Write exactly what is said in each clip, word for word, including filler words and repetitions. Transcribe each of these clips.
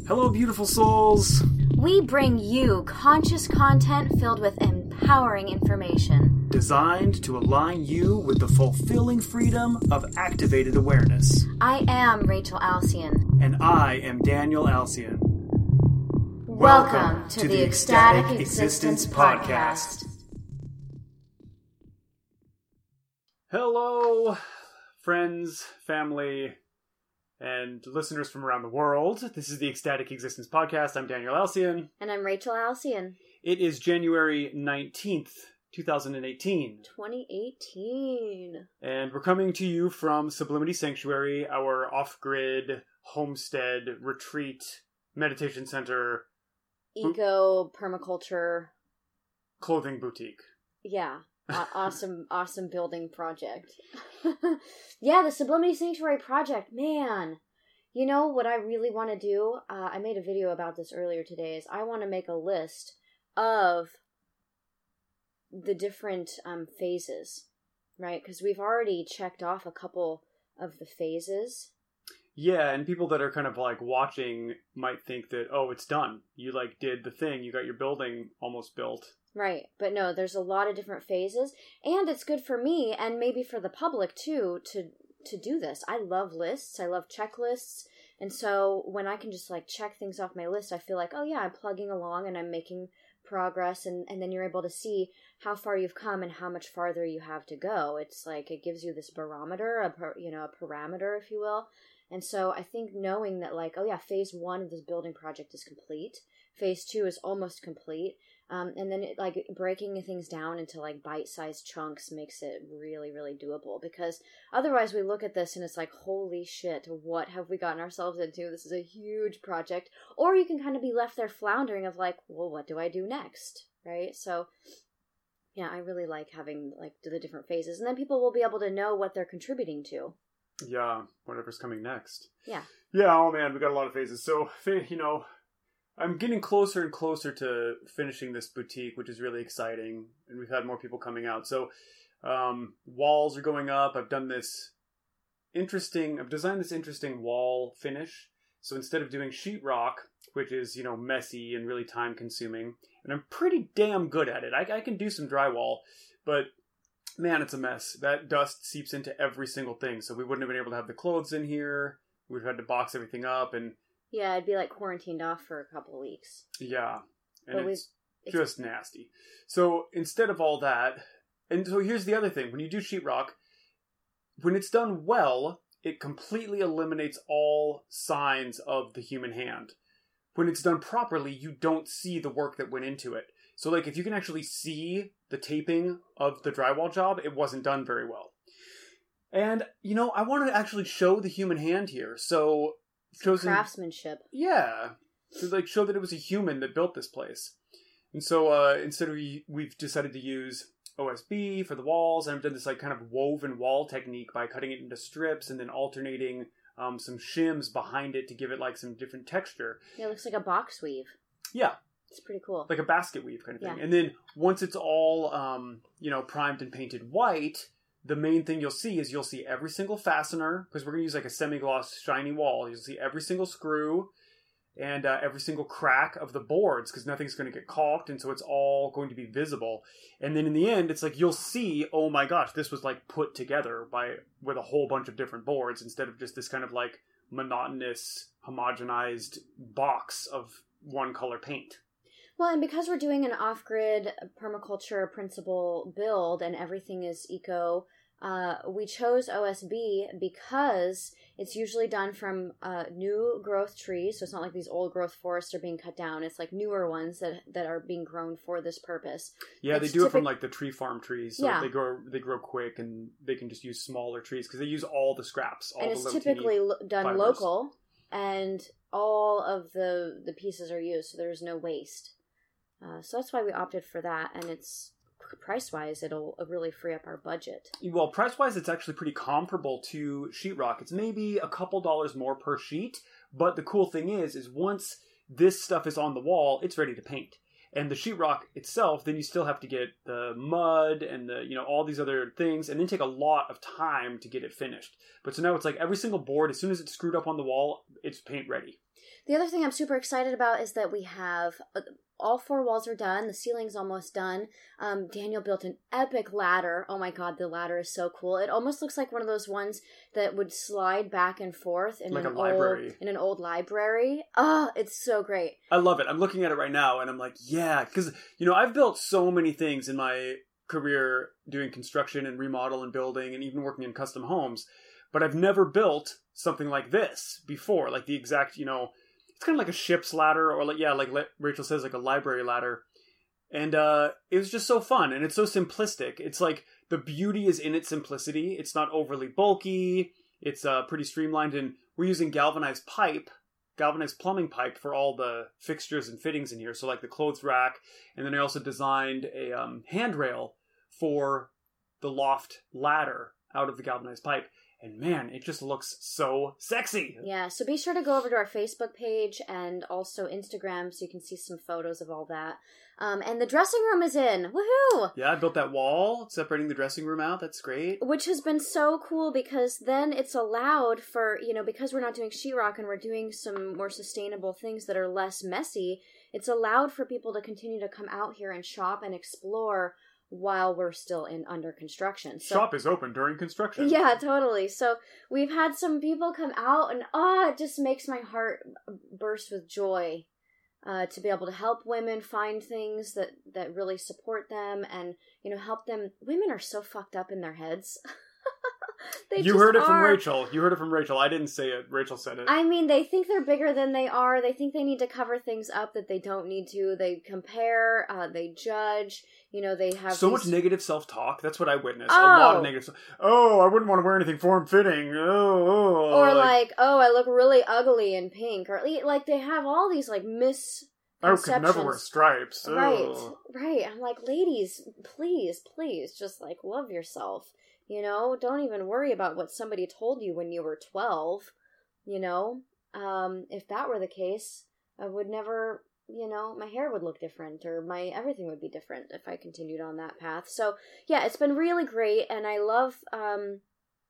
Hello, beautiful souls! We bring you conscious content filled with empowering information. Designed to align you with the fulfilling freedom of activated awareness. I am Rachel Alcyon. And I am Daniel Alcyon. Welcome, Welcome to, to the Ecstatic, Ecstatic Existence, Existence Podcast. Hello, friends, family, and listeners from around the world. This is the Ecstatic Existence Podcast. I'm Daniel Alcyon. And I'm Rachel Alcyon. It is January nineteenth, twenty eighteen. twenty eighteen. And we're coming to you from Sublimity Sanctuary, our off-grid homestead retreat meditation center. Eco permaculture clothing boutique. Yeah. awesome, awesome building project. Yeah, the Sublimity Sanctuary project, man. You know what I really want to do? Uh, I made a video about this earlier today. Is I want to make a list of the different um, phases, right? Because we've already checked off a couple of the phases. Yeah, and people that are kind of like watching might think that, oh, it's done. You like did the thing. You got your building almost built. Right. But no, there's a lot of different phases. And it's good for me and maybe for the public too to to do this. I love lists. I love checklists. And so when I can just like check things off my list, I feel like, oh yeah, I'm plugging along and I'm making progress. And, and then you're able to see how far you've come and how much farther you have to go. It's like it gives you this barometer, a per, you know, a parameter, if you will. And so I think knowing that like, oh yeah, phase one of this building project is complete. Phase two is almost complete. Um, and then it, like breaking things down into like bite-sized chunks makes it really, really doable. Because otherwise we look at this and it's like, holy shit, what have we gotten ourselves into? This is a huge project. Or you can kind of be left there floundering of like, well, what do I do next? Right? So yeah, I really like having like the different phases. And then people will be able to know what they're contributing to. Yeah, whatever's coming next. Yeah. Yeah, oh man, we got a lot of phases. So, you know, I'm getting closer and closer to finishing this boutique, which is really exciting. And we've had more people coming out. So, um, walls are going up. I've done this interesting, I've designed this interesting wall finish. So instead of doing sheetrock, which is, you know, messy and really time consuming, and I'm pretty damn good at it. I, I can do some drywall, but man, it's a mess. That dust seeps into every single thing. So we wouldn't have been able to have the clothes in here. We've had to box everything up. And yeah, I'd be like quarantined off for a couple of weeks. Yeah. And but it's just nasty. So instead of all that, and so here's the other thing. When you do sheetrock, when it's done well, it completely eliminates all signs of the human hand. When it's done properly, you don't see the work that went into it. So, like, if you can actually see the taping of the drywall job, it wasn't done very well. And, you know, I want to actually show the human hand here. So, chosen craftsmanship. Yeah. To, like, show that it was a human that built this place. And so, uh, instead of, we, we've decided to use O S B for the walls. And I've done this, like, kind of woven wall technique by cutting it into strips and then alternating um, some shims behind it to give it, like, some different texture. Yeah, it looks like a box weave. Yeah. It's pretty cool. Like a basket weave kind of thing. Yeah. And then once it's all, um, you know, primed and painted white, the main thing you'll see is you'll see every single fastener, because we're going to use like a semi-gloss shiny wall. You'll see every single screw and uh, every single crack of the boards, because nothing's going to get caulked, and so it's all going to be visible. And then in the end, it's like you'll see, oh my gosh, this was like put together by with a whole bunch of different boards instead of just this kind of like monotonous, homogenized box of one color paint. Well, and because we're doing an off-grid permaculture principle build and everything is eco, uh, we chose O S B because it's usually done from uh, new growth trees. So it's not like these old growth forests are being cut down. It's like newer ones that that are being grown for this purpose. Yeah, it's they do typic- it from like the tree farm trees. So yeah. they grow they grow quick and they can just use smaller trees because they use all the scraps. All and the it's little typically lo- done fibers. local, and all of the the pieces are used, so there's no waste. Uh, so that's why we opted for that, and it's price-wise, it'll really free up our budget. Well, price-wise, it's actually pretty comparable to sheetrock. It's maybe a couple dollars more per sheet, but the cool thing is, is once this stuff is on the wall, it's ready to paint. And the sheetrock itself, then you still have to get the mud and the, you know, all these other things, and then take a lot of time to get it finished. But so now it's like every single board, as soon as it's screwed up on the wall, it's paint ready. The other thing I'm super excited about is that we have uh, all four walls are done. The ceiling's almost done. Um, Daniel built an epic ladder. Oh my god, the ladder is so cool. It almost looks like one of those ones that would slide back and forth in like an a library. Old, in an old library. Oh, it's so great. I love it. I'm looking at it right now, and I'm like, yeah, because, you know, I've built so many things in my career doing construction and remodel and building and even working in custom homes, but I've never built something like this before, like the exact, you know, it's kind of like a ship's ladder, or like, yeah, like Rachel says, like a library ladder. And uh, it was just so fun, and it's so simplistic. It's like the beauty is in its simplicity. It's not overly bulky. It's uh, pretty streamlined, and we're using galvanized pipe, galvanized plumbing pipe for all the fixtures and fittings in here. So like the clothes rack, and then I also designed a um, handrail for the loft ladder out of the galvanized pipe. And man, it just looks so sexy. Yeah, so be sure to go over to our Facebook page and also Instagram so you can see some photos of all that. Um, and the dressing room is in. Woohoo! Yeah, I built that wall separating the dressing room out. That's great. Which has been so cool because then it's allowed for, you know, because we're not doing sheetrock and we're doing some more sustainable things that are less messy, it's allowed for people to continue to come out here and shop and explore while we're still in under construction. So, shop is open during construction. Yeah, totally. So we've had some people come out, and oh, it just makes my heart burst with joy uh, to be able to help women find things that, that really support them and, you know, help them. Women are so fucked up in their heads. They you just heard it from are. Rachel. You heard it from Rachel. I didn't say it. Rachel said it. I mean, they think they're bigger than they are. They think they need to cover things up that they don't need to. They compare. Uh, they judge. You know, they have so these... much negative self-talk. That's what I witnessed. Oh. A lot of negative. Oh, I wouldn't want to wear anything form-fitting. Oh, oh. Or like, like, oh, I look really ugly in pink. Or like they have all these like misconceptions. I could never wear stripes. Oh. Right, right. I'm like, ladies, please, please, just like love yourself. You know, don't even worry about what somebody told you when you were twelve. You know, um, if that were the case, I would never, you know, my hair would look different or my everything would be different if I continued on that path. So, yeah, it's been really great. And I love, um,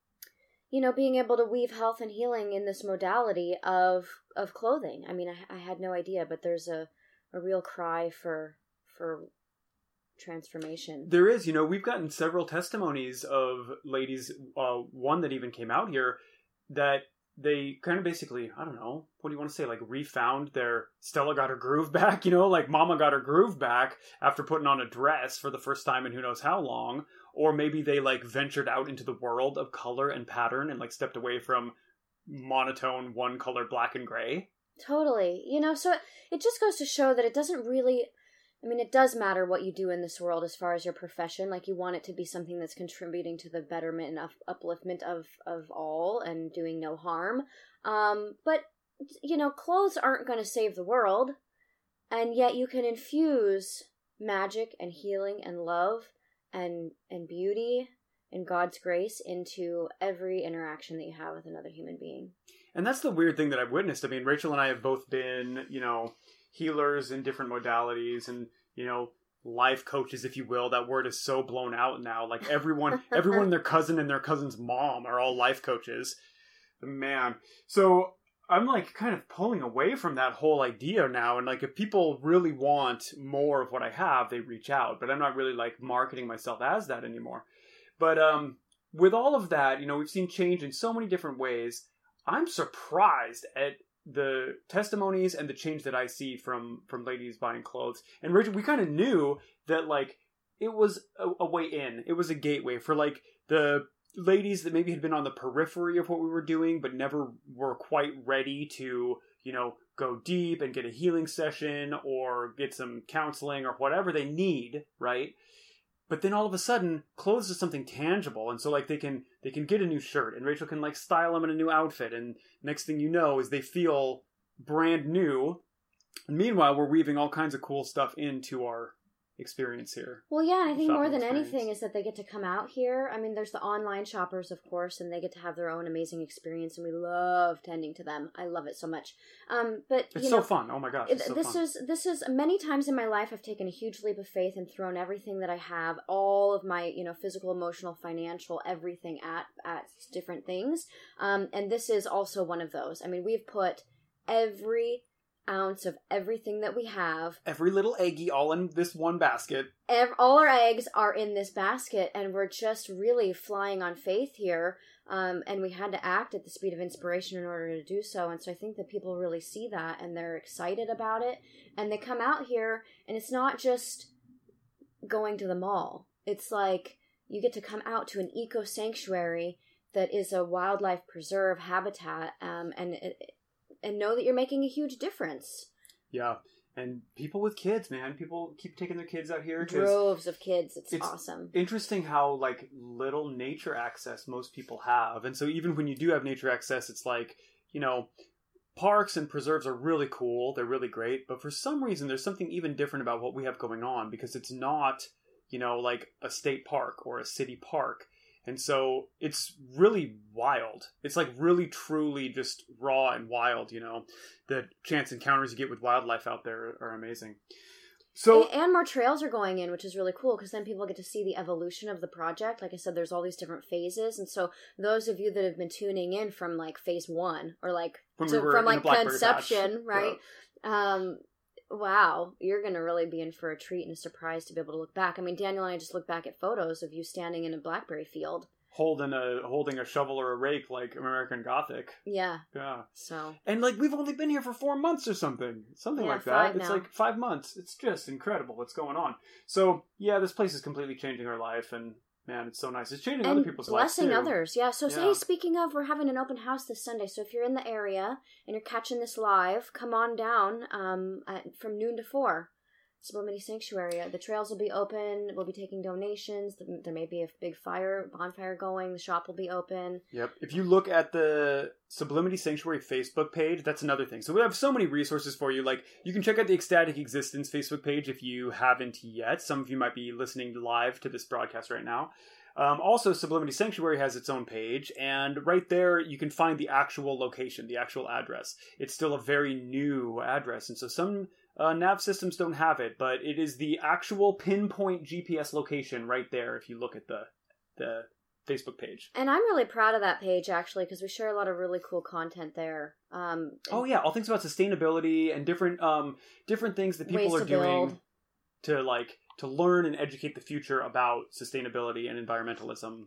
you know, being able to weave health and healing in this modality of, of clothing. I mean, I, I had no idea, but there's a, a real cry for, for, transformation. There is, you know, we've gotten several testimonies of ladies, uh, one that even came out here, that they kind of basically, I don't know, what do you want to say, like refound their Stella got her groove back, you know, like Mama got her groove back after putting on a dress for the first time in who knows how long, or maybe they like ventured out into the world of color and pattern and like stepped away from monotone one color black and gray. Totally. You know, so it, it just goes to show that it doesn't really... I mean, it does matter what you do in this world as far as your profession. Like, you want it to be something that's contributing to the betterment and up- upliftment of, of all and doing no harm. Um, but, you know, clothes aren't going to save the world. And yet you can infuse magic and healing and love and, and beauty and God's grace into every interaction that you have with another human being. And that's the weird thing that I've witnessed. I mean, Rachel and I have both been, you know... healers in different modalities and, you know, life coaches, if you will. That word is so blown out now. Like everyone, everyone and their cousin and their cousin's mom are all life coaches. Man. So I'm like kind of pulling away from that whole idea now. And like, if people really want more of what I have, they reach out, but I'm not really like marketing myself as that anymore. But, um, with all of that, you know, we've seen change in so many different ways. I'm surprised at the testimonies and the change that I see from, from ladies buying clothes. And Rachel, we kind of knew that like it was a, a way in. It was a gateway for like the ladies that maybe had been on the periphery of what we were doing, but never were quite ready to, you know, go deep and get a healing session or get some counseling or whatever they need, right? But then all of a sudden, clothes is something tangible, and so like they can they can get a new shirt, and Rachel can like style them in a new outfit, and next thing you know is they feel brand new. And meanwhile, we're weaving all kinds of cool stuff into our experience here. Well, yeah, and I think Shopping more than experience. anything is that they get to come out here. I mean, there's the online shoppers, of course, and they get to have their own amazing experience, and we love tending to them. I love it so much. Um, but It's you so know, fun. Oh my gosh, it's so this fun. is this is many times in my life I've taken a huge leap of faith and thrown everything that I have, all of my you know physical, emotional, financial, everything at at different things. Um, and this is also one of those. I mean, we've put every ounce of everything that we have. Every little eggie all in this one basket. Ev- all our eggs are in this basket, and we're just really flying on faith here. Um, and we had to act at the speed of inspiration in order to do so. And so I think that people really see that, and they're excited about it. And they come out here, and it's not just going to the mall. It's like you get to come out to an eco sanctuary that is a wildlife preserve habitat, um, and it, and know that you're making a huge difference. Yeah. And people with kids, man. People keep taking their kids out here. 'cause Droves of kids. It's, it's awesome. Interesting how, like, little nature access most people have. And so even when you do have nature access, it's like, you know, parks and preserves are really cool. They're really great. But for some reason, there's something even different about what we have going on, because it's not, you know, like a state park or a city park. And so it's really wild. It's like really, truly just raw and wild, you know. The chance encounters you get with wildlife out there are amazing. So and, and more trails are going in, which is really cool, because then people get to see the evolution of the project. Like I said, there's all these different phases. And so those of you that have been tuning in from like phase one, or like when so we were from in like the Blackberry conception, Patch, right? Yeah. Um, wow, you're going to really be in for a treat and a surprise to be able to look back. I mean, Daniel and I just looked back at photos of you standing in a blackberry field. holding a holding a shovel or a rake like American Gothic. Yeah. Yeah. So. And like we've only been here for four months or something. Something Yeah, like that. five It's now. like five months. It's just incredible what's going on. So yeah, this place is completely changing our life, and man, it's so nice. It's changing And other people's lives blessing too. others. Yeah. So Yeah. hey, speaking of, we're having an open house this Sunday. So if you're in the area and you're catching this live, come on down um, at, from noon to four. Sublimity Sanctuary. The trails will be open. We'll be taking donations. There may be a big fire, bonfire going. The shop will be open. Yep. If you look at the Sublimity Sanctuary Facebook page, that's another thing. So we have so many resources for you. Like, you can check out the Ecstatic Existence Facebook page if you haven't yet. Some of you might be listening live to this broadcast right now. Um, also, Sublimity Sanctuary has its own page, and right there you can find the actual location, the actual address. It's still a very new address, and so some uh, nav systems don't have it, but it is the actual pinpoint G P S location right there if you look at the the Facebook page. And I'm really proud of that page, actually, because we share a lot of really cool content there. Um, Oh yeah, all things about sustainability and different um different things that people Ways are to doing build. to like to learn and educate the future about sustainability and environmentalism.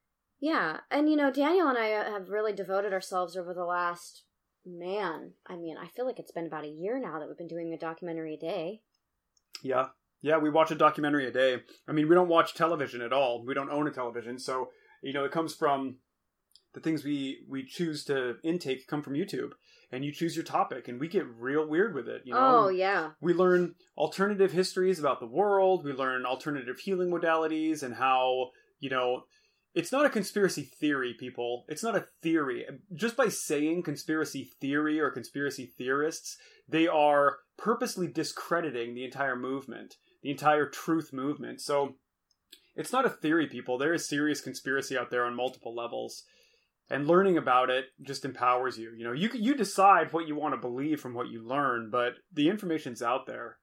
Yeah, and you know, Daniel and I have really devoted ourselves over the last, man, I mean, I feel like it's been about a year now that we've been doing a documentary a day. Yeah. Yeah, we watch a documentary a day. I mean, we don't watch television at all. We don't own a television, so you know, it comes from the things we we choose to intake come from YouTube, and you choose your topic, and we get real weird with it. You know, Oh, yeah. we learn alternative histories about the world. We learn alternative healing modalities and how, you know, it's not a conspiracy theory, people. It's not a theory. Just by saying conspiracy theory or conspiracy theorists, they are purposely discrediting the entire movement, the entire truth movement. So it's not a theory, people. There is serious conspiracy out there on multiple levels. And learning about it just empowers you. You know, you you decide what you want to believe from what you learn, but the information's out there.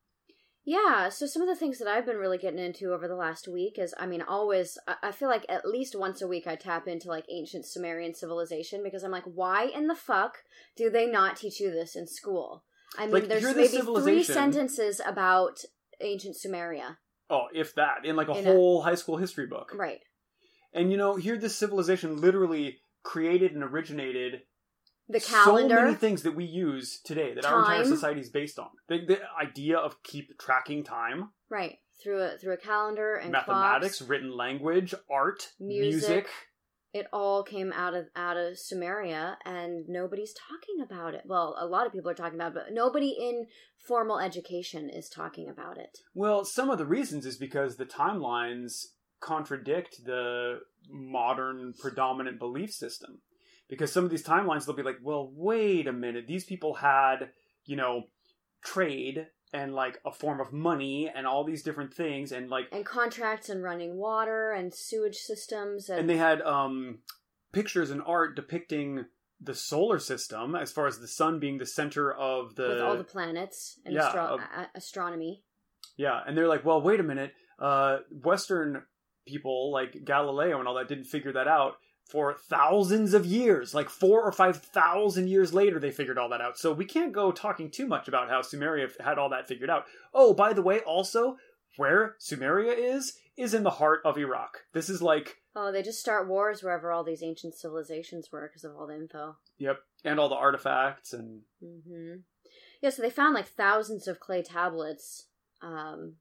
Yeah, so some of the things that I've been really getting into over the last week is, I mean, always, I- I feel like at least once a week I tap into, like, ancient Sumerian civilization, because I'm like, why in the fuck do they not teach you this in school? I mean, Like, there's you're the maybe three civilization- sentences about ancient Sumeria. Oh, if that, in like a In a- whole high school history book. Right. And you know, here this civilization literally created and originated The calendar. so many things that we use today that our entire Time. society is based on. The, the idea of keep tracking time, Right. Through a, through a calendar and mathematics, clocks, written language, art, music. music. It all came out of out of Sumeria, and nobody's talking about it. Well, a lot of people are talking about it, but nobody in formal education is talking about it. Well, some of the reasons is because the timelines contradict the modern predominant belief system. Because some of these timelines, they'll be like, well, wait a minute. These people had, you know, trade and like a form of money and all these different things and like and contracts and running water and sewage systems and, and they had um pictures and art depicting the solar system as far as the sun being the center of the with all the planets and yeah, astro- of, a- astronomy. Yeah, and they're like, well, wait a minute. Uh, Western people like Galileo and all that didn't figure that out for thousands of years. Like four or five thousand years later, they figured all that out. So we can't go talking too much about how Sumeria had all that figured out. Oh, by the way, also, where Sumeria is, is in the heart of Iraq. This is like... Oh, they just start wars wherever all these ancient civilizations were because of all the info. Yep, and all the artifacts and... Mm-hmm. Yeah, so they found like thousands of clay tablets um,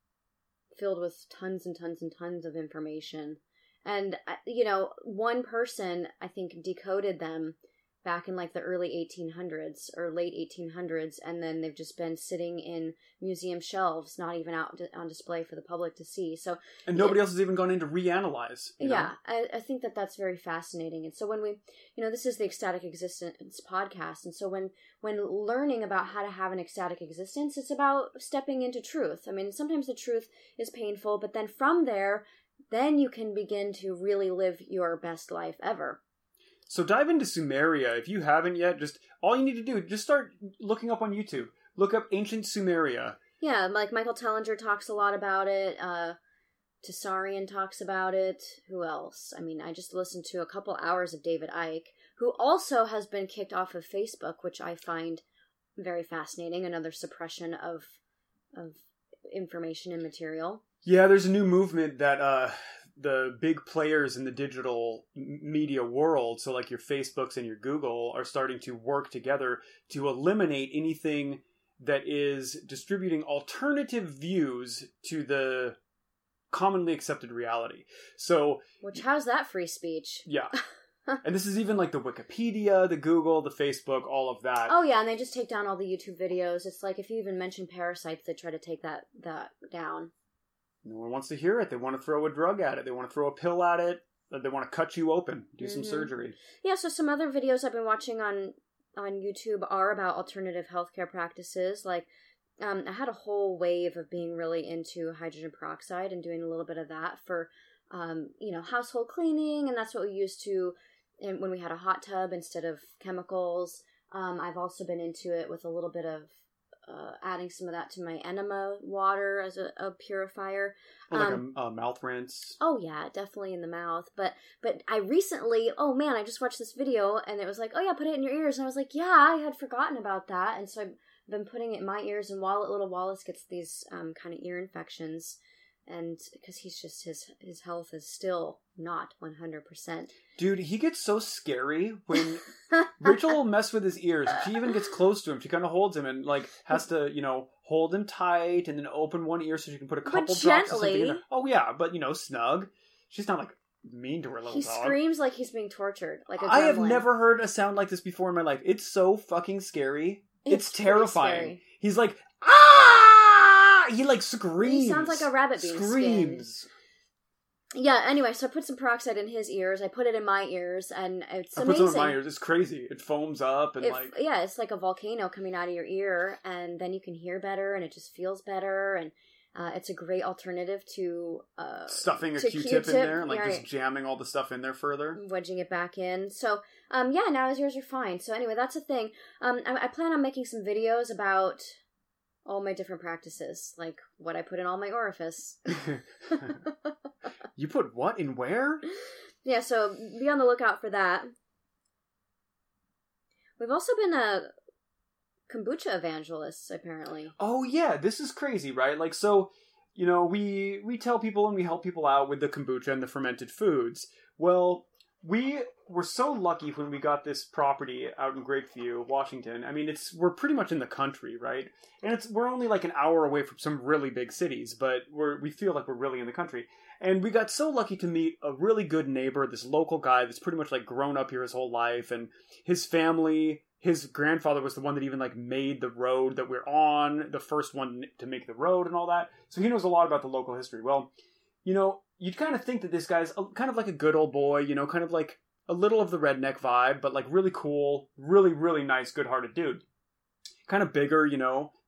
filled with tons and tons and tons of information. And, you know, one person, I think, decoded them back in like the early eighteen hundreds or late eighteen hundreds, and then they've just been sitting in museum shelves, not even out on display for the public to see. So, and nobody it, else has even gone in to reanalyze. You know? Yeah, I, I think that that's very fascinating. And so when we, you know, this is the Ecstatic Existence podcast, and so when when learning about how to have an ecstatic existence, it's about stepping into truth. I mean, sometimes the truth is painful, but then from there, then you can begin to really live your best life ever. So dive into Sumeria. If you haven't yet, just all you need to do, just start looking up on YouTube. Look up Ancient Sumeria. Yeah, like Michael Tellinger talks a lot about it. Uh, Tessarian talks about it. Who else? I mean, I just listened to a couple hours of David Icke, who also has been kicked off of Facebook, which I find very fascinating. Another suppression of of information and material. Yeah, there's a new movement that uh, the big players in the digital media world, so like your Facebooks and your Google, are starting to work together to eliminate anything that is distributing alternative views to the commonly accepted reality. So, which how's that free speech? Yeah. And this is even like the Wikipedia, the Google, the Facebook, all of that. Oh yeah, and they just take down all the YouTube videos. It's like if you even mention parasites, they try to take that that down. No one wants to hear it. They want to throw a drug at it. They want to throw a pill at it. They want to cut you open, do mm-hmm. some surgery. Yeah, so some other videos I've been watching on on YouTube are about alternative healthcare practices. Like, um, I had a whole wave of being really into hydrogen peroxide and doing a little bit of that for, um, you know, household cleaning, and that's what we used to in, when we had a hot tub instead of chemicals. Um, I've also been into it with a little bit of Uh, adding some of that to my enema water as a, a purifier. Or like um, a, a mouth rinse. Oh yeah, definitely in the mouth. But but I recently, oh man, I just watched this video and it was like, oh yeah, put it in your ears. And I was like, yeah, I had forgotten about that. And so I've been putting it in my ears. And while little Wallace gets these um, kind of ear infections, and because he's just, his his health is still not one hundred percent. Dude, he gets so scary when Rachel will mess with his ears. She even gets close to him. She kind of holds him and like has to, you know, hold him tight and then open one ear so she can put a couple but drops of something gently. in there. Oh yeah, but you know, snug. She's not like mean to her little he dog. He screams like he's being tortured, like a gremlin. I have never heard a sound like this before in my life. It's so fucking scary. It's, it's terrifying. Scary. He's like, ah! He like screams. He sounds like a rabbit being screams. Skinned. Yeah, anyway, so I put some peroxide in his ears. I put it in my ears, and it's I amazing. put some in my ears. It's crazy. It foams up and it, like... Yeah, it's like a volcano coming out of your ear, and then you can hear better, and it just feels better, and uh, it's a great alternative to... Uh, Stuffing a to Q-tip, Q-tip in there and like yeah, just jamming all the stuff in there further. Wedging it back in. So, um, yeah, now his ears are fine. So anyway, that's a thing. Um, I, I plan on making some videos about all my different practices, like what I put in all my orifice. You put what in where? Yeah, so be on the lookout for that. We've also been a kombucha evangelists, apparently. Oh yeah, this is crazy, right? Like, so, you know, we we tell people and we help people out with the kombucha and the fermented foods. Well, we were so lucky when we got this property out in Grapeview, Washington. I mean, it's we're pretty much in the country, right? And it's we're only like an hour away from some really big cities, but we're we feel like we're really in the country. And we got so lucky to meet a really good neighbor, this local guy that's pretty much like grown up here his whole life, and his family, his grandfather was the one that even like made the road that we're on, the first one to make the road and all that. So he knows a lot about the local history. Well, you know, you'd kind of think that this guy's a, kind of like a good old boy, you know, kind of like a little of the redneck vibe, but like really cool, really, really nice, good-hearted dude. Kind of bigger, you know,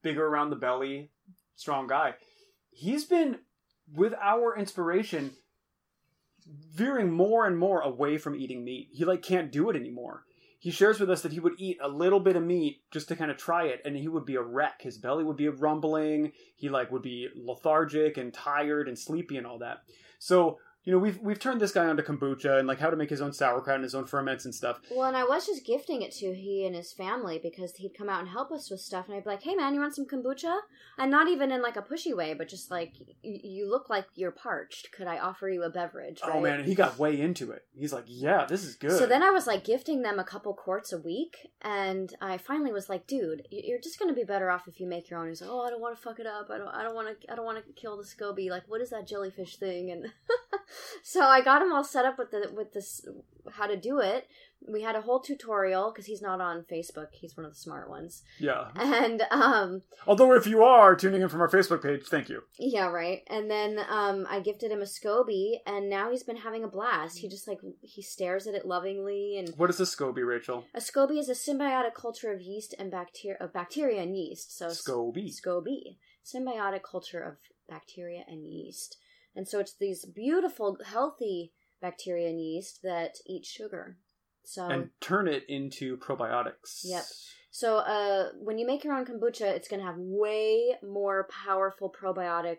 bigger around the belly, strong guy. He's been, with our inspiration, veering more and more away from eating meat. He like can't do it anymore. He shares with us that he would eat a little bit of meat just to kind of try it, and he would be a wreck. His belly would be rumbling. He like would be lethargic and tired and sleepy and all that. So, you know, we've we've turned this guy onto kombucha and like how to make his own sauerkraut and his own ferments and stuff. Well, and I was just gifting it to he and his family because he'd come out and help us with stuff, and I'd be like, "Hey, man, you want some kombucha?" And not even in like a pushy way, but just like, "You look like you're parched. Could I offer you a beverage?" Right? Oh man, and he got way into it. He's like, "Yeah, this is good." So then I was like gifting them a couple quarts a week, and I finally was like, "Dude, you're just gonna be better off if you make your own." He's like, "Oh, I don't want to fuck it up. I don't. I don't want to. I don't want to kill the SCOBY. Like, what is that jellyfish thing?" And so I got him all set up with the with this how to do it. We had a whole tutorial because he's not on Facebook. He's one of the smart ones. Yeah. And um, although if you are tuning in from our Facebook page, thank you. Yeah, right. And then um, I gifted him a SCOBY, and now he's been having a blast. He just like he stares at it lovingly. And what is a SCOBY, Rachel? A SCOBY is a symbiotic culture of yeast and bacteria of bacteria and yeast. So SCOBY. SCOBY, symbiotic culture of bacteria and yeast. And so it's these beautiful, healthy bacteria and yeast that eat sugar. So and turn it into probiotics. Yep. So uh, when you make your own kombucha, it's going to have way more powerful probiotic,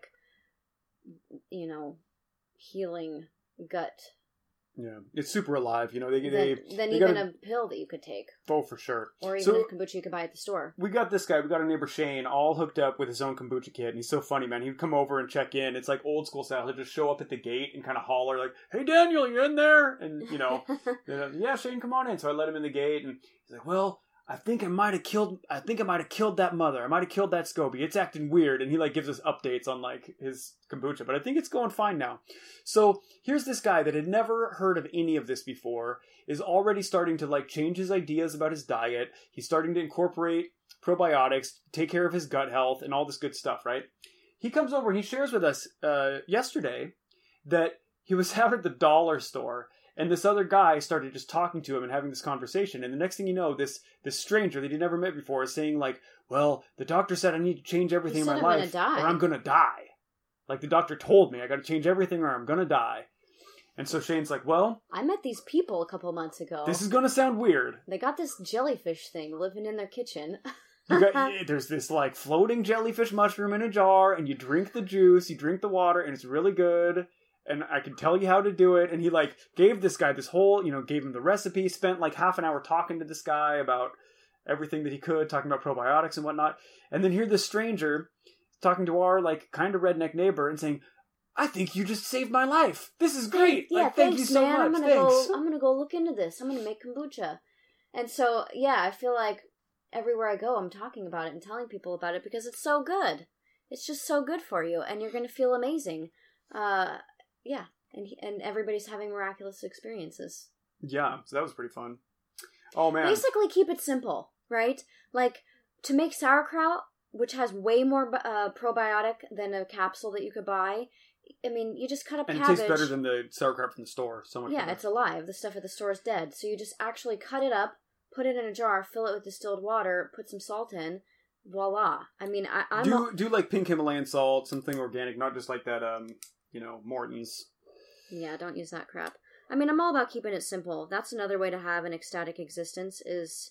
you know, healing gut. Yeah, it's super alive. You know, they than, they than they even gotta, a pill that you could take. Oh, for sure. Or even so, a kombucha you could buy at the store. We got this guy. We got our neighbor Shane, all hooked up with his own kombucha kit, and he's so funny, man. He'd come over and check in. It's like old school style. He'll just show up at the gate and kind of holler like, "Hey, Daniel, you in there?" And you know, yeah, Shane, come on in. So I let him in the gate, and he's like, "Well, I think I might have killed. I think I might have killed that mother. I might have killed that SCOBY. It's acting weird." And he like gives us updates on like his kombucha, but I think it's going fine now. So here's this guy that had never heard of any of this before, is already starting to like change his ideas about his diet. He's starting to incorporate probiotics, take care of his gut health, and all this good stuff. Right? He comes over and he shares with us uh, yesterday that he was out at the dollar store. And this other guy started just talking to him and having this conversation. And the next thing you know, this this stranger that he'd never met before is saying like, "Well, the doctor said I need to change everything in my I'm life gonna die. or I'm going to die. Like the doctor told me I got to change everything or I'm going to die." And so Shane's like, "Well, I met these people a couple months ago. This is going to sound weird. They got this jellyfish thing living in their kitchen." You got, there's this like floating jellyfish mushroom in a jar, and you drink the juice, you drink the water, and it's really good. And I can tell you how to do it. And he like gave this guy this whole, you know, gave him the recipe, spent like half an hour talking to this guy about everything that he could, talking about probiotics and whatnot. And then here this stranger talking to our like kind of redneck neighbor and saying, "I think you just saved my life. This is great. Yeah, like, thanks, thank you so man. much. I'm gonna Thanks." go. I'm gonna go look into this. I'm gonna make kombucha. And so, yeah, I feel like everywhere I go, I'm talking about it and telling people about it because it's so good. It's just so good for you, and you're gonna feel amazing. Uh, yeah, and and everybody's having miraculous experiences. Yeah, so that was pretty fun. Oh man! Basically, keep it simple, right? Like to make sauerkraut, which has way more uh, probiotic than a capsule that you could buy. I mean, you just cut up and cabbage. it tastes better than the sauerkraut from the store. So much. Yeah, better. it's alive. The stuff at the store is dead. So you just actually cut it up, put it in a jar, fill it with distilled water, put some salt in. Voila! I mean, I, I'm do a- do like pink Himalayan salt, something organic, not just like that. Um, you know, Morton's. Yeah, don't use that crap. I mean, I'm all about keeping it simple. That's another way to have an ecstatic existence is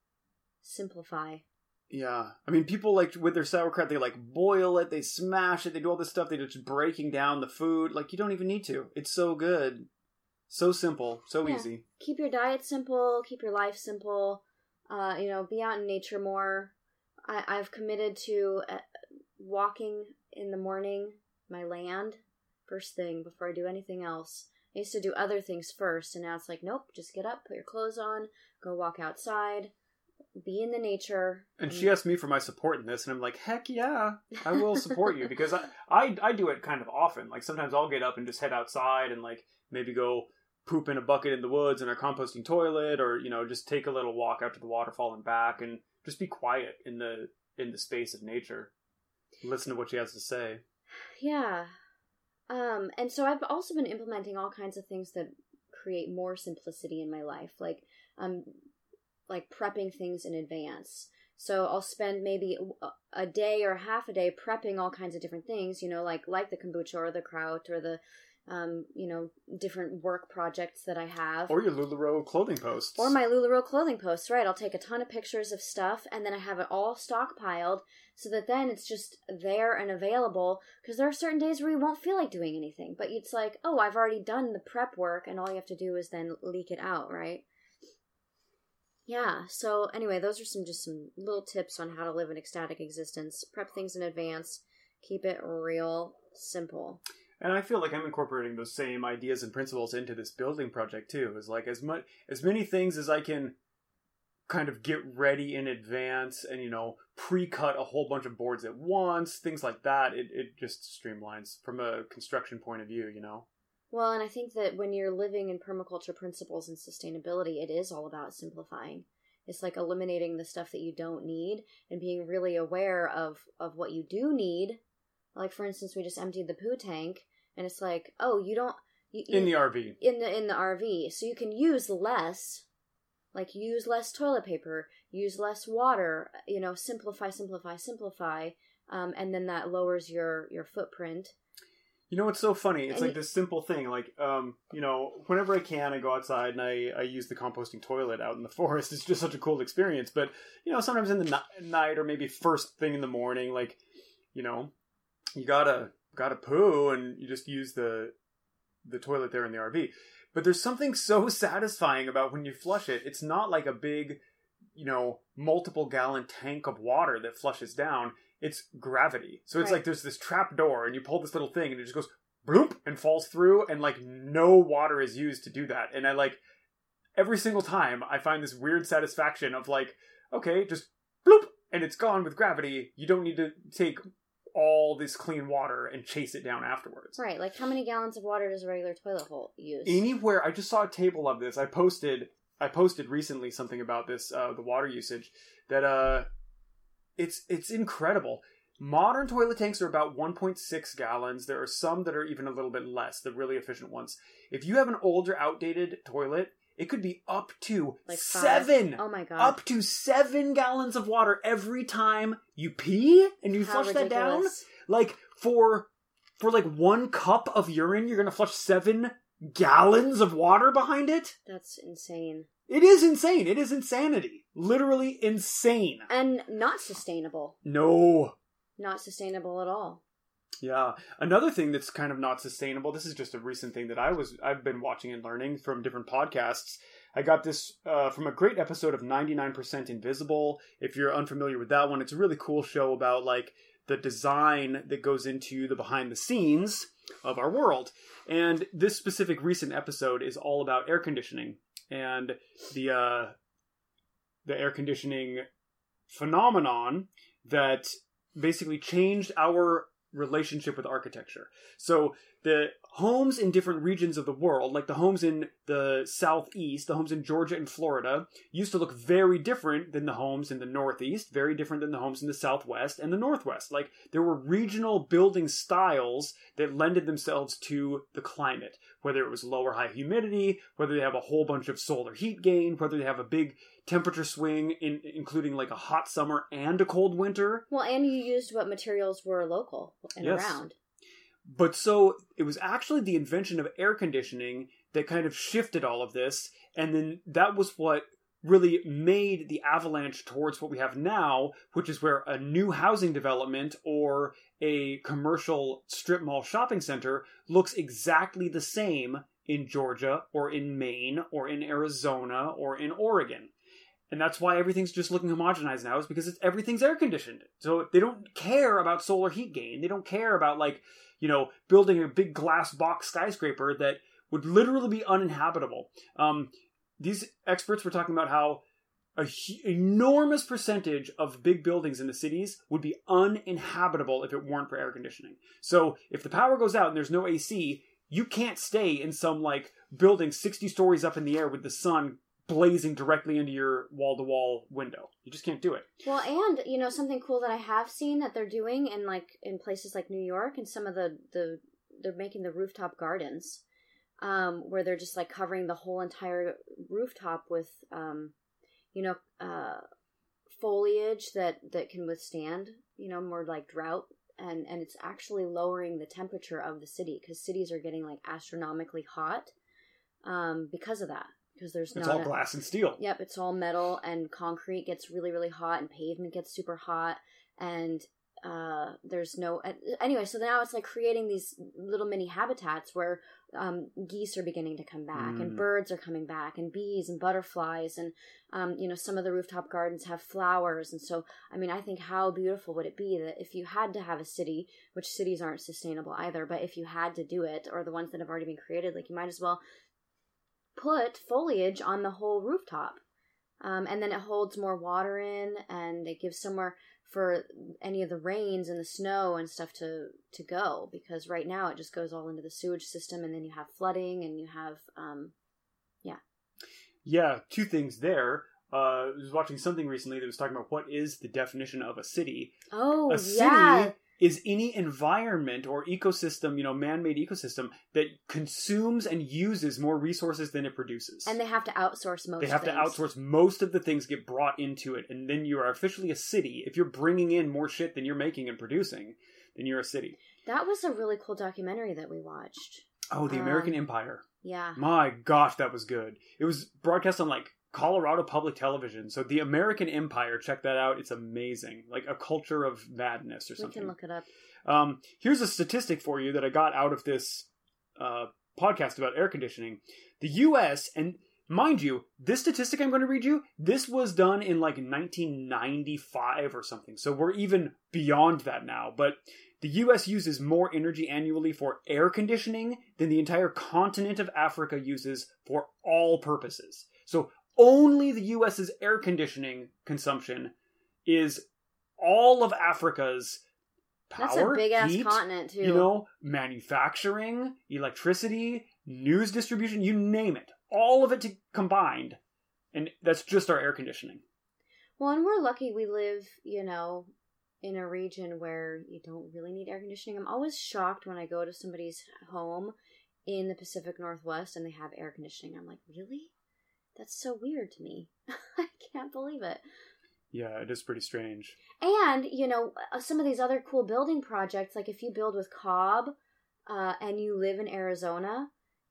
simplify. Yeah. I mean, people like with their sauerkraut, they like boil it, they smash it, they do all this stuff, they're just breaking down the food. Like, you don't even need to. It's so good. So simple. So Yeah. easy. Keep your diet simple, keep your life simple. Uh, you know, be out in nature more. I, I've committed to uh, walking in the morning, my land, first thing before I do anything else. I used to do other things first, and now it's like, nope, just get up, put your clothes on, go walk outside, be in the nature. And she asked me for my support in this, and I'm like, heck yeah, I will support you. Because I, I, I do it kind of often. Like, sometimes I'll get up and just head outside and, like, maybe go poop in a bucket in the woods in our composting toilet, or, you know, just take a little walk out to the waterfall and back, and just be quiet in the in the space of nature. Listen to what she has to say. Yeah. Um, and so I've also been implementing all kinds of things that create more simplicity in my life, like um, like prepping things in advance. So I'll spend maybe a day or half a day prepping all kinds of different things, you know, like like the kombucha or the kraut or the, um, you know, different work projects that I have. Or your LuLaRoe clothing posts. Or my LuLaRoe clothing posts, right. I'll take a ton of pictures of stuff, and then I have it all stockpiled so that then it's just there and available, because there are certain days where you won't feel like doing anything. But it's like, oh, I've already done the prep work, and all you have to do is then leak it out, right? Yeah, so anyway, those are some just some little tips on how to live an ecstatic existence. Prep things in advance. Keep it real simple. And I feel like I'm incorporating those same ideas and principles into this building project too. Is like as much as many things as I can kind of get ready in advance and, you know, pre-cut a whole bunch of boards at once, things like that. It it just streamlines from a construction point of view, you know. Well, and I think that when you're living in permaculture principles and sustainability, it is all about simplifying. It's like eliminating the stuff that you don't need and being really aware of, of what you do need. Like, for instance, we just emptied the poo tank, and it's like, oh, you don't... You, you, in the R V. In the in the R V. So you can use less, like use less toilet paper, use less water, you know, simplify, simplify, simplify, um, and then that lowers your, your footprint. You know what's so funny? It's And like you- this simple thing. Like, um, you know, whenever I can, I go outside and I, I use the composting toilet out in the forest. It's just such a cool experience. But, you know, sometimes in the ni- night or maybe first thing in the morning, like, you know, you gotta gotta poo and you just use the the toilet there in the R V. But there's something so satisfying about when you flush it. It's not like a big, you know, multiple gallon tank of water that flushes down. It's gravity. So it's Right. like there's this trap door and you pull this little thing and it just goes bloop and falls through, and like no water is used to do that. And I like every single time I find this weird satisfaction of like, okay, just bloop and it's gone with gravity. You don't need to take all this clean water and chase it down afterwards. Right, like how many gallons of water does a regular toilet hole use? Anywhere, I just saw a table of this. I posted I posted recently something about this, uh, the water usage, that uh, it's it's incredible. Modern toilet tanks are about one point six gallons. There are some that are even a little bit less, the really efficient ones. If you have an older, outdated toilet, it could be up to Like five? seven. Oh my god. Up to seven gallons of water every time you pee and you How flush that down. ridiculous. Like for for like one cup of urine, you're gonna flush seven gallons of water behind it. That's insane. It is insane. It is insanity. Literally insane. And not sustainable. No. Not sustainable at all. Yeah. Another thing that's kind of not sustainable, this is just a recent thing that I was I've been watching and learning from different podcasts. I got this uh, from a great episode of ninety-nine percent Invisible. If you're unfamiliar with that one, it's a really cool show about like the design that goes into the behind the scenes of our world. And this specific recent episode is all about air conditioning and the uh, the air conditioning phenomenon that basically changed our relationship with architecture. So the homes in different regions of the world, like the homes in the southeast, the homes in Georgia and Florida, used to look very different than the homes in the northeast, very different than the homes in the southwest and the northwest. Like there were regional building styles that lended themselves to the climate, whether it was low or high humidity, whether they have a whole bunch of solar heat gain, whether they have a big temperature swing, in, including like a hot summer and a cold winter. Well, and you used what materials were local and Yes. around. But so it was actually the invention of air conditioning that kind of shifted all of this. And then that was what really made the avalanche towards what we have now, which is where a new housing development or a commercial strip mall shopping center looks exactly the same in Georgia or in Maine or in Arizona or in Oregon. And that's why everything's just looking homogenized now, is because it's, everything's air conditioned. So they don't care about solar heat gain. They don't care about, like, you know, building a big glass box skyscraper that would literally be uninhabitable. Um, these experts were talking about how a hu- enormous percentage of big buildings in the cities would be uninhabitable if it weren't for air conditioning. So if the power goes out and there's no A C, you can't stay in some, like, building sixty stories up in the air with the sun blazing directly into your wall-to-wall window. You just can't do it. Well, and, you know, something cool that I have seen that they're doing in, like, in places like New York and some of the, the they're making the rooftop gardens, um, where they're just, like, covering the whole entire rooftop with, um, you know, uh, foliage that, that can withstand, you know, more like drought. And, and it's actually lowering the temperature of the city because cities are getting like astronomically hot um, because of that. Because there's it's not all a, glass and steel. Yep, it's all metal, and concrete gets really, really hot, and pavement gets super hot, and uh, there's no... Anyway, so now it's like creating these little mini habitats where um, geese are beginning to come back, mm. and birds are coming back, and bees and butterflies, and, um, you know, some of the rooftop gardens have flowers, and so, I mean, I think how beautiful would it be that if you had to have a city, which cities aren't sustainable either, but if you had to do it, or the ones that have already been created, like, you might as well put foliage on the whole rooftop. Um, and then it holds more water in, and it gives somewhere for any of the rains and the snow and stuff to, to go. Because right now it just goes all into the sewage system, and then you have flooding, and you have, um, yeah. Yeah, two things there. Uh, I was watching something recently that was talking about what is the definition of a city. Oh, a city yeah. is any environment or ecosystem, you know, man-made ecosystem that consumes and uses more resources than it produces. And they have to outsource most They have things. to outsource most of the things get brought into it. And then you are officially a city. If you're bringing in more shit than you're making and producing, then you're a city. That was a really cool documentary that we watched. Oh, The um, American Empire. Yeah. My gosh, that was good. It was broadcast on like Colorado Public Television. So The American Empire, check that out. It's amazing. Like a culture of madness or something. We can look it up. Um, here's a statistic for you that I got out of this uh, podcast about air conditioning. The U S, and mind you, this statistic I'm going to read you, this was done in like nineteen ninety-five or something. So we're even beyond that now. But the U S uses more energy annually for air conditioning than the entire continent of Africa uses for all purposes. So only the U S's air conditioning consumption is all of Africa's power, That's a big-ass heat, continent, too. You know, manufacturing, electricity, news distribution, you name it. All of it to, combined. And that's just our air conditioning. Well, and we're lucky we live, you know, in a region where you don't really need air conditioning. I'm always shocked when I go to somebody's home in the Pacific Northwest and they have air conditioning. I'm like, really? That's so weird to me. I can't believe it. Yeah, it is pretty strange. And, you know, some of these other cool building projects, like if you build with Cobb uh, and you live in Arizona,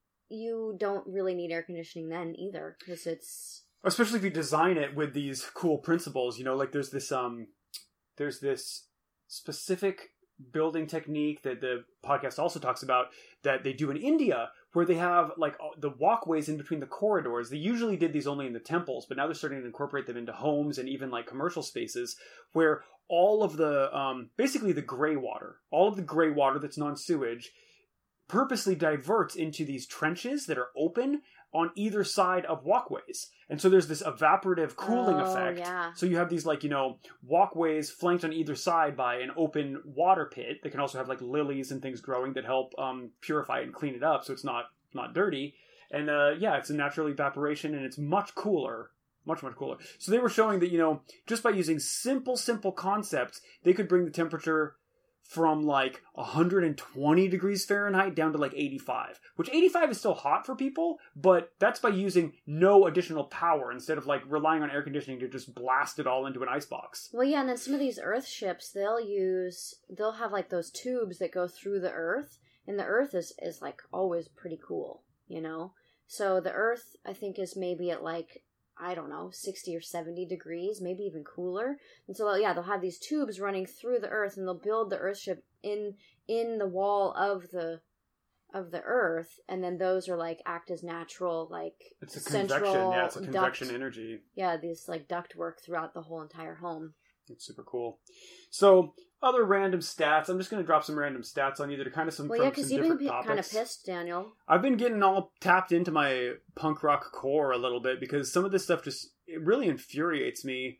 you don't really need air conditioning then either, because it's... Especially if you design it with these cool principles, you know, like there's this, um, there's this specific building technique that the podcast also talks about that they do in India, where they have like the walkways in between the corridors. They usually did these only in the temples, but now they're starting to incorporate them into homes and even like commercial spaces, where all of the, um, basically the gray water, all of the gray water that's non-sewage purposely diverts into these trenches that are open on either side of walkways. And so there's this evaporative cooling oh, effect. Yeah. So you have these like, you know, walkways flanked on either side by an open water pit. They can also have like lilies and things growing that help um, purify it and clean it up so it's not not dirty. And uh, yeah, it's a natural evaporation and it's much cooler. Much, much cooler. So they were showing that, you know, just by using simple, simple concepts, they could bring the temperature from like one hundred twenty degrees Fahrenheit down to like eighty-five, which eighty-five is still hot for people, but that's by using no additional power instead of like relying on air conditioning to just blast it all into an icebox. Well, yeah, and then some of these Earth ships, they'll use, they'll have like those tubes that go through the Earth, and the Earth is, is like always pretty cool, you know? So the Earth, I think, is maybe at like, I don't know, sixty or seventy degrees, maybe even cooler. And so, yeah, they'll have these tubes running through the Earth, and they'll build the Earthship in in the wall of the of the Earth, and then those are like act as natural, like it's a central convection, yeah, it's a duct, convection energy. Yeah, these like duct work throughout the whole entire home. It's super cool. So, other random stats. I'm just going to drop some random stats on you that are kind of some, well, from yeah, because some you've different been topics. kind of pissed, Daniel. I've been getting all tapped into my punk rock core a little bit because some of this stuff just, it really infuriates me.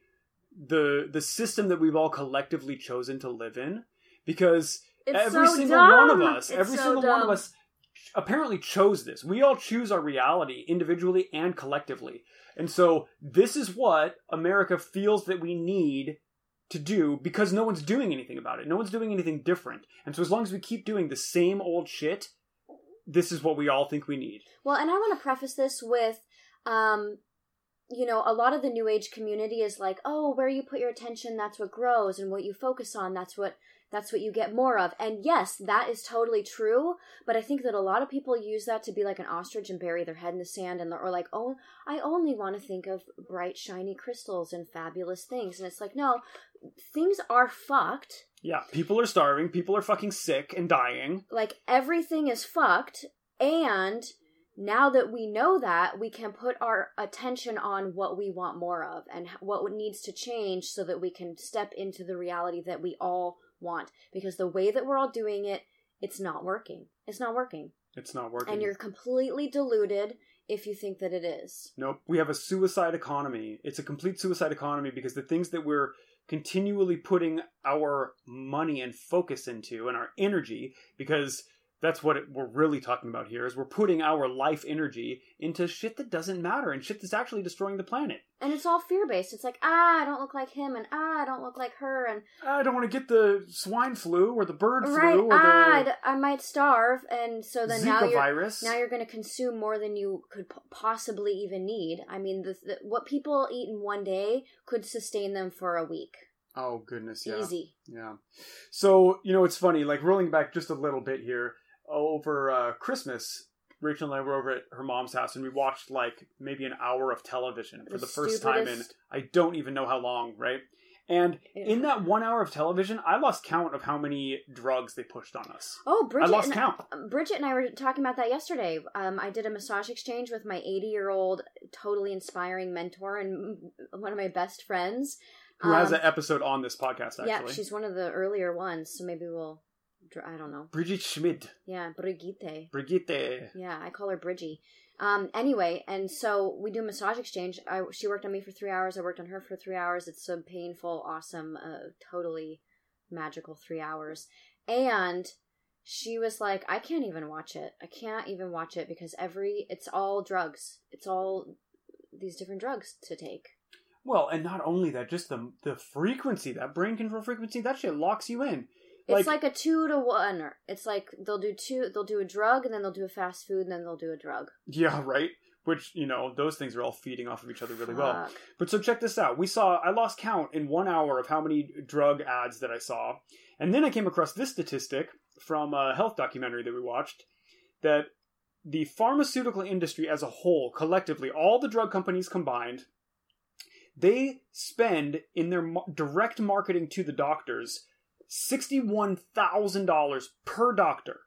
The the system that we've all collectively chosen to live in. Because it's every so single dumb. one of us, it's every so single dumb. one of us apparently chose this. We all choose our reality individually and collectively. And so this is what America feels that we need to do because no one's doing anything about it. No one's doing anything different. And so as long as we keep doing the same old shit, this is what we all think we need. Well, and I want to preface this with, um, you know, a lot of the New Age community is like, oh, where you put your attention, that's what grows, and what you focus on, that's what that's what you get more of. And yes, that is totally true, but I think that a lot of people use that to be like an ostrich and bury their head in the sand, and or like, oh, I only want to think of bright, shiny crystals and fabulous things. And it's like, no, things are fucked. Yeah, people are starving, people are fucking sick and dying. Like, everything is fucked, and now that we know that, we can put our attention on what we want more of and what needs to change so that we can step into the reality that we all want. Because the way that we're all doing it, it's not working. It's not working. It's not working. And you're completely deluded if you think that it is. Nope. We have a suicide economy. It's a complete suicide economy because the things that we're continually putting our money and focus into and our energy, because that's what it, we're really talking about here, is we're putting our life energy into shit that doesn't matter and shit that's actually destroying the planet. And it's all fear-based. It's like, ah, I don't look like him, and ah, I don't look like her, and I don't want to get the swine flu or the bird right, flu or ah, the I, I might starve, and so then Zika now you're virus. now you're going to consume more than you could p- possibly even need. I mean, the, the, what people eat in one day could sustain them for a week. Oh goodness, yeah, easy, yeah. So you know, it's funny. Like rolling back just a little bit here. Over uh, Christmas, Rachel and I were over at her mom's house, and we watched like maybe an hour of television for the, the first time in I don't even know how long, right? And yeah. in that one hour of television, I lost count of how many drugs they pushed on us. Oh, Bridget! I lost and, count. Bridget and I were talking about that yesterday. Um, I did a massage exchange with my eighty-year-old, totally inspiring mentor and one of my best friends, who um, has an episode on this podcast. Actually, yeah, she's one of the earlier ones, so maybe we'll. I don't know. Bridget Schmid. Yeah, Brigitte. Brigitte. Yeah, I call her Bridgie. Um, anyway, and so we do massage exchange. I, she worked on me for three hours. I worked on her for three hours. It's a painful, awesome, uh, totally magical three hours. And she was like, I can't even watch it. I can't even watch it because every, it's all drugs. It's all these different drugs to take. Well, and not only that, just the the frequency, that brain control frequency, that shit locks you in. It's like, like a two to one. It's like they'll do two, they'll do a drug, and then they'll do a fast food, and then they'll do a drug. Yeah, right? Which, you know, those things are all feeding off of each other really Fuck. well. But so check this out. We saw, I lost count in one hour of how many drug ads that I saw. And then I came across this statistic from a health documentary that we watched, that the pharmaceutical industry as a whole, collectively, all the drug companies combined, they spend in their direct marketing to the doctors sixty-one thousand dollars per doctor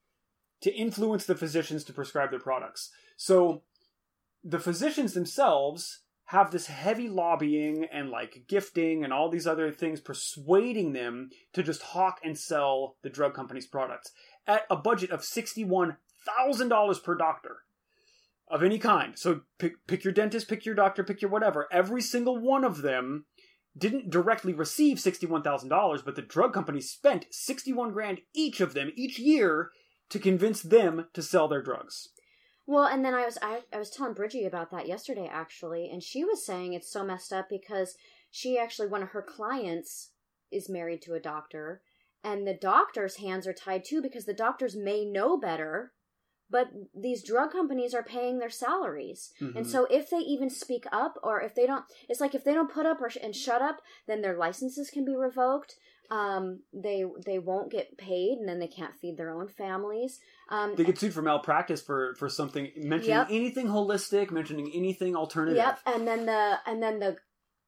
to influence the physicians to prescribe their products. So the physicians themselves have this heavy lobbying and like gifting and all these other things persuading them to just hawk and sell the drug company's products at a budget of sixty-one thousand dollars per doctor of any kind. So pick, pick your dentist, pick your doctor, pick your whatever. Every single one of them didn't directly receive sixty-one thousand dollars, but the drug companies spent sixty-one grand each of them each year to convince them to sell their drugs. Well, and then I was I, I was telling Bridgie about that yesterday, actually, and she was saying it's so messed up because she actually, one of her clients is married to a doctor, and the doctor's hands are tied too because the doctors may know better, but these drug companies are paying their salaries. Mm-hmm. And so if they even speak up, or if they don't, it's like if they don't put up or sh- and shut up, then their licenses can be revoked. Um, they they won't get paid, and then they can't feed their own families. Um, they get sued for malpractice for, for something, mentioning yep. anything holistic, mentioning anything alternative. Yep, and then the and then the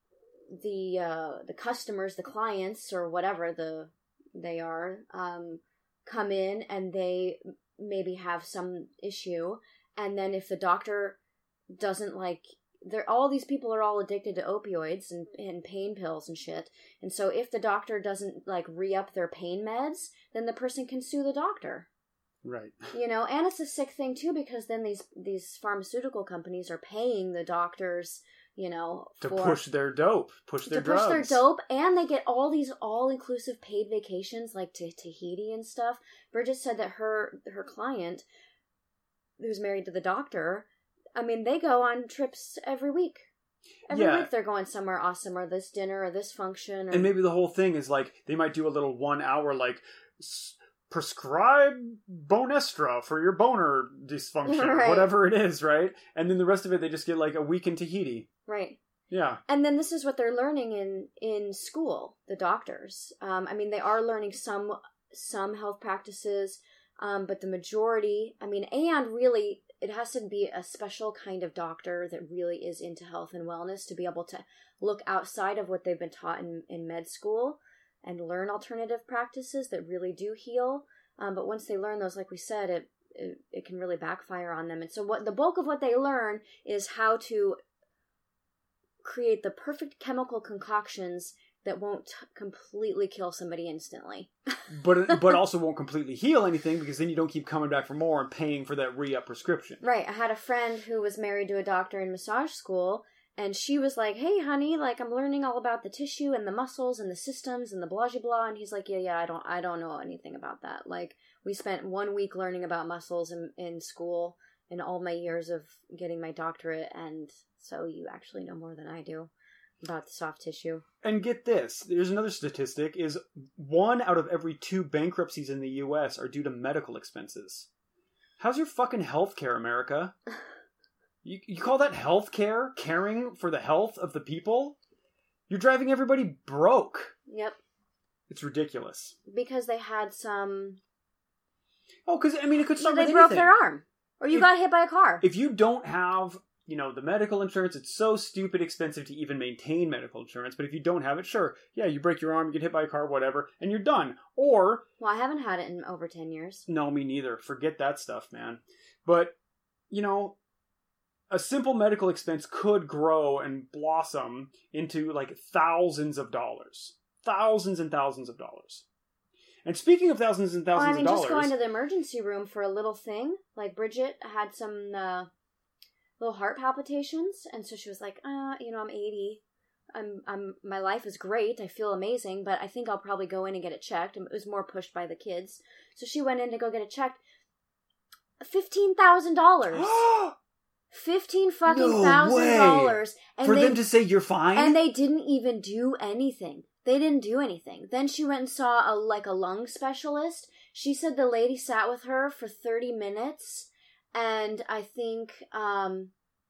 the uh, the customers, the clients, or whatever the they are, um, come in and they maybe have some issue, and then if the doctor doesn't like, they're all these people are all addicted to opioids and, and pain pills and shit, and so if the doctor doesn't like re-up their pain meds, then the person can sue the doctor. Right. You know, and it's a sick thing too because then these these pharmaceutical companies are paying the doctors, you know, to for, push their dope, push their to drugs. push their dope, and they get all these all-inclusive paid vacations, like to Tahiti and stuff. Bridget said that her her client, who's married to the doctor, I mean, they go on trips every week. Every yeah. week they're going somewhere awesome, or this dinner, or this function. Or... And maybe the whole thing is like, they might do a little one-hour, like, prescribe Bonestra for your boner dysfunction, Right. or whatever it is, right? And then the rest of it, they just get like a week in Tahiti. Right. Yeah. And then this is what they're learning in, in school, the doctors. Um, I mean, they are learning some some health practices, um, but the majority, I mean, and really, it has to be a special kind of doctor that really is into health and wellness to be able to look outside of what they've been taught in, in med school and learn alternative practices that really do heal. Um, but once they learn those, like we said, it, it it can really backfire on them. And so what the bulk of what they learn is how to create the perfect chemical concoctions that won't t- completely kill somebody instantly. but but also won't completely heal anything, because then you don't keep coming back for more and paying for that re-up prescription. Right. I had a friend who was married to a doctor in massage school, and she was like, hey, honey, like, I'm learning all about the tissue and the muscles and the systems and the blah, blah, blah. And he's like, yeah, yeah, I don't, I don't know anything about that. Like, we spent one week learning about muscles in, in school in all my years of getting my doctorate, and so you actually know more than I do about the soft tissue. And get this, there's another statistic, is one out of every two bankruptcies in the U S are due to medical expenses. How's your fucking healthcare, America? You, you call that healthcare? Caring for the health of the people? You're driving everybody broke. Yep. It's ridiculous. Because they had some... Oh, because, I mean, it could start they with broke anything. their arm. Or you If- got hit by a car. If you don't have, you know, the medical insurance, it's so stupid expensive to even maintain medical insurance. But if you don't have it, sure, yeah, you break your arm, you get hit by a car, whatever, and you're done. Or, Well, I haven't had it in over ten years. no, me neither. Forget that stuff, man. But, you know, a simple medical expense could grow and blossom into like thousands of dollars. Thousands and thousands of dollars. And speaking of thousands and Well, thousands I mean, of dollars... just going to the emergency room for a little thing. Like, Bridget had some uh, little heart palpitations, and so she was like, uh, you know, I'm eighty. I'm, I'm, my life is great. I feel amazing, but I think I'll probably go in and get it checked. And it was more pushed by the kids. So she went in to go get it checked. fifteen thousand dollars. Fifteen fucking No thousand way. dollars. And For they, them to say you're fine? And they didn't even do anything. They didn't do anything. Then she went and saw a like a lung specialist. She said the lady sat with her for thirty minutes, and I think um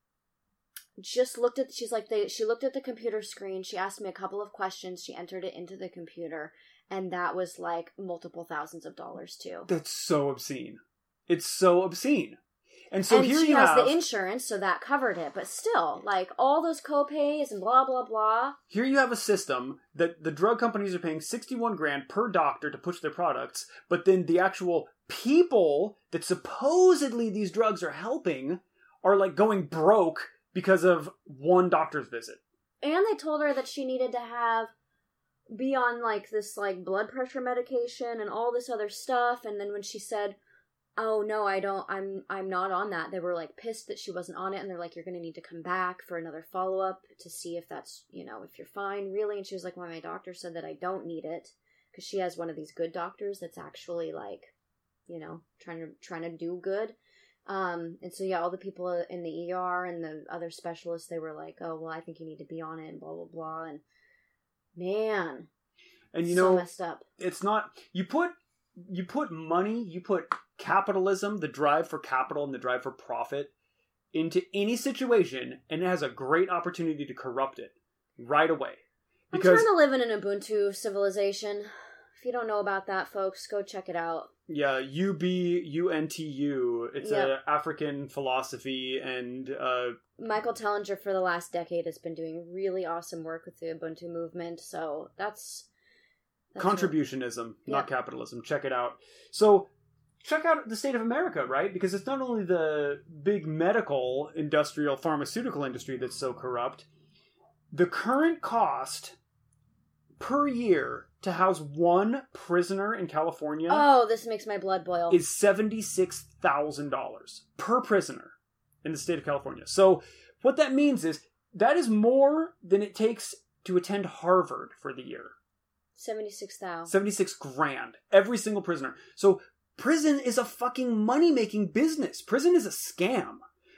just looked at she's like they she looked at the computer screen. She asked me a couple of questions. She entered it into the computer, and that was like multiple thousands of dollars too. That's so obscene. It's so obscene. And so and here she you has have the insurance, so that covered it. But still, like, all those co-pays and blah, blah, blah. here you have a system that the drug companies are paying sixty-one grand per doctor to push their products, but then the actual people that supposedly these drugs are helping are like going broke because of one doctor's visit. And they told her that she needed to have, be on, like, this, like, blood pressure medication and all this other stuff. And then when she said, oh, no, I don't, I'm I'm not on that, they were, like, pissed that she wasn't on it. And they're like, you're going to need to come back for another follow-up to see if that's, you know, if you're fine, really. And she was like, well, my doctor said that I don't need it. Because she has one of these good doctors that's actually, like, you know, trying to trying to do good. Um, and so, yeah, all the people in the E R and the other specialists, they were like, oh, well, I think you need to be on it and blah, blah, blah. And, man, And you so know, messed up. it's not, you put, you put money, you put capitalism, the drive for capital and the drive for profit into any situation, and it has a great opportunity to corrupt it right away. Because I'm trying to live in an Ubuntu civilization. If you don't know about that, folks, go check it out. yeah, U B U N T U. It's Yep. a African philosophy, and uh, Michael Tellinger for the last decade has been doing really awesome work with the Ubuntu movement, so that's... that's contributionism, Yep. not capitalism. Check it out. So, check out the state of America, right? Because it's not only the big medical, industrial, pharmaceutical industry that's so corrupt. The current cost per year to house one prisoner in California Oh, this makes my blood boil. is seventy-six thousand dollars per prisoner in the state of California. So what that means is that is more than it takes to attend Harvard for the year. seventy-six thousand. seventy-six grand. Every single prisoner. So prison is a fucking money-making business. Prison is a scam.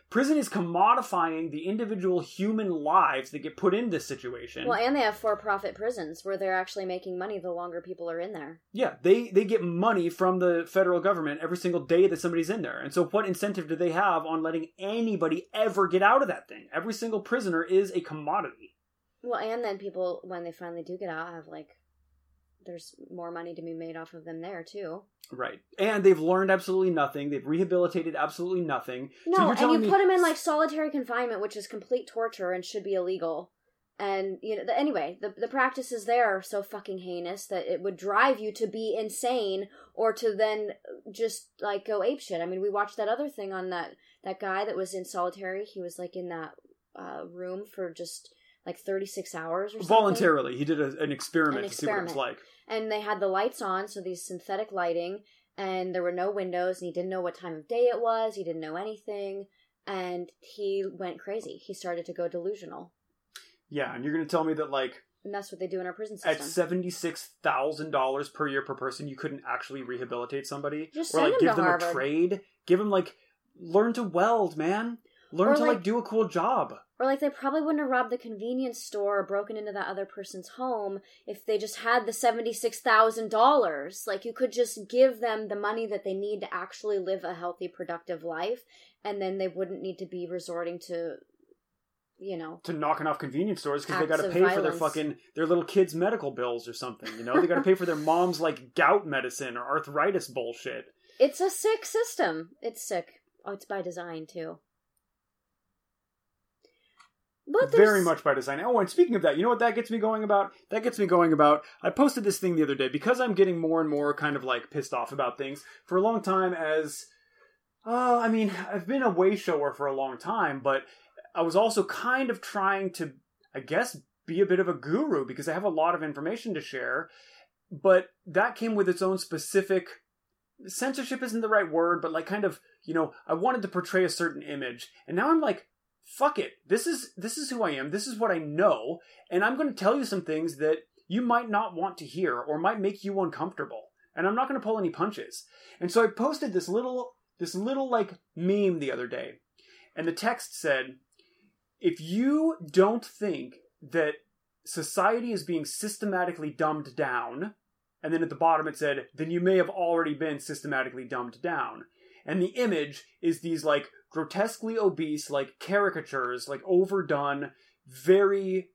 Prison is commodifying the individual human lives that get put in this situation. Well, and they have for-profit prisons where they're actually making money the longer people are in there. Yeah, they, they get money from the federal government every single day that somebody's in there. And so what incentive do they have on letting anybody ever get out of that thing? Every single prisoner is a commodity. Well, and then people, when they finally do get out, have, like, there's more money to be made off of them there, too. Right. And they've learned absolutely nothing. They've rehabilitated absolutely nothing. No, so you're and telling you me... put them in, like, solitary confinement, which is complete torture and should be illegal. And, you know, the, anyway, the the practices there are so fucking heinous that it would drive you to be insane or to then just, like, go apeshit. I mean, we watched that other thing on that, that guy that was in solitary. He was, like, in that uh, room for just... like thirty-six hours or something. Voluntarily. He did a, an experiment an to see what it experiment. was like. And they had the lights on, so these synthetic lighting, and there were no windows, and he didn't know what time of day it was, he didn't know anything, and he went crazy. He started to go delusional. Yeah, and you're going to tell me that, like... And that's what they do in our prison system. At seventy-six thousand dollars per year per person, you couldn't actually rehabilitate somebody? Just or, send like, them give to them Harvard. a trade? Give them, like, learn to weld, man. Learn Or, to, like- like, do a cool job. Or, like, they probably wouldn't have robbed the convenience store or broken into that other person's home if they just had the seventy-six thousand dollars. Like, you could just give them the money that they need to actually live a healthy, productive life, and then they wouldn't need to be resorting to, you know... To knocking off convenience stores because they got acts to of pay for their violence. fucking, their little kids' medical bills or something, you know? They got to pay for their mom's, like, gout medicine or arthritis bullshit. It's a sick system. It's sick. Oh, it's by design, too. But there's... Very much by design. Oh, and speaking of that, you know what that gets me going about? That gets me going about... I posted this thing the other day because I'm getting more and more kind of, like, pissed off about things. For a long time as... Uh, I mean, I've been a way shower for a long time, but I was also kind of trying to, I guess, be a bit of a guru because I have a lot of information to share. But that came with its own specific... Censorship isn't the right word, but, like, kind of, you know, I wanted to portray a certain image. And now I'm like... Fuck it. This is this is who I am. This is what I know. And I'm going to tell you some things that you might not want to hear or might make you uncomfortable. And I'm not going to pull any punches. And so I posted this little, this little like meme the other day. And the text said, if you don't think that society is being systematically dumbed down, and then at the bottom it said, then you may have already been systematically dumbed down. And the image is these like grotesquely obese, like caricatures, like overdone, very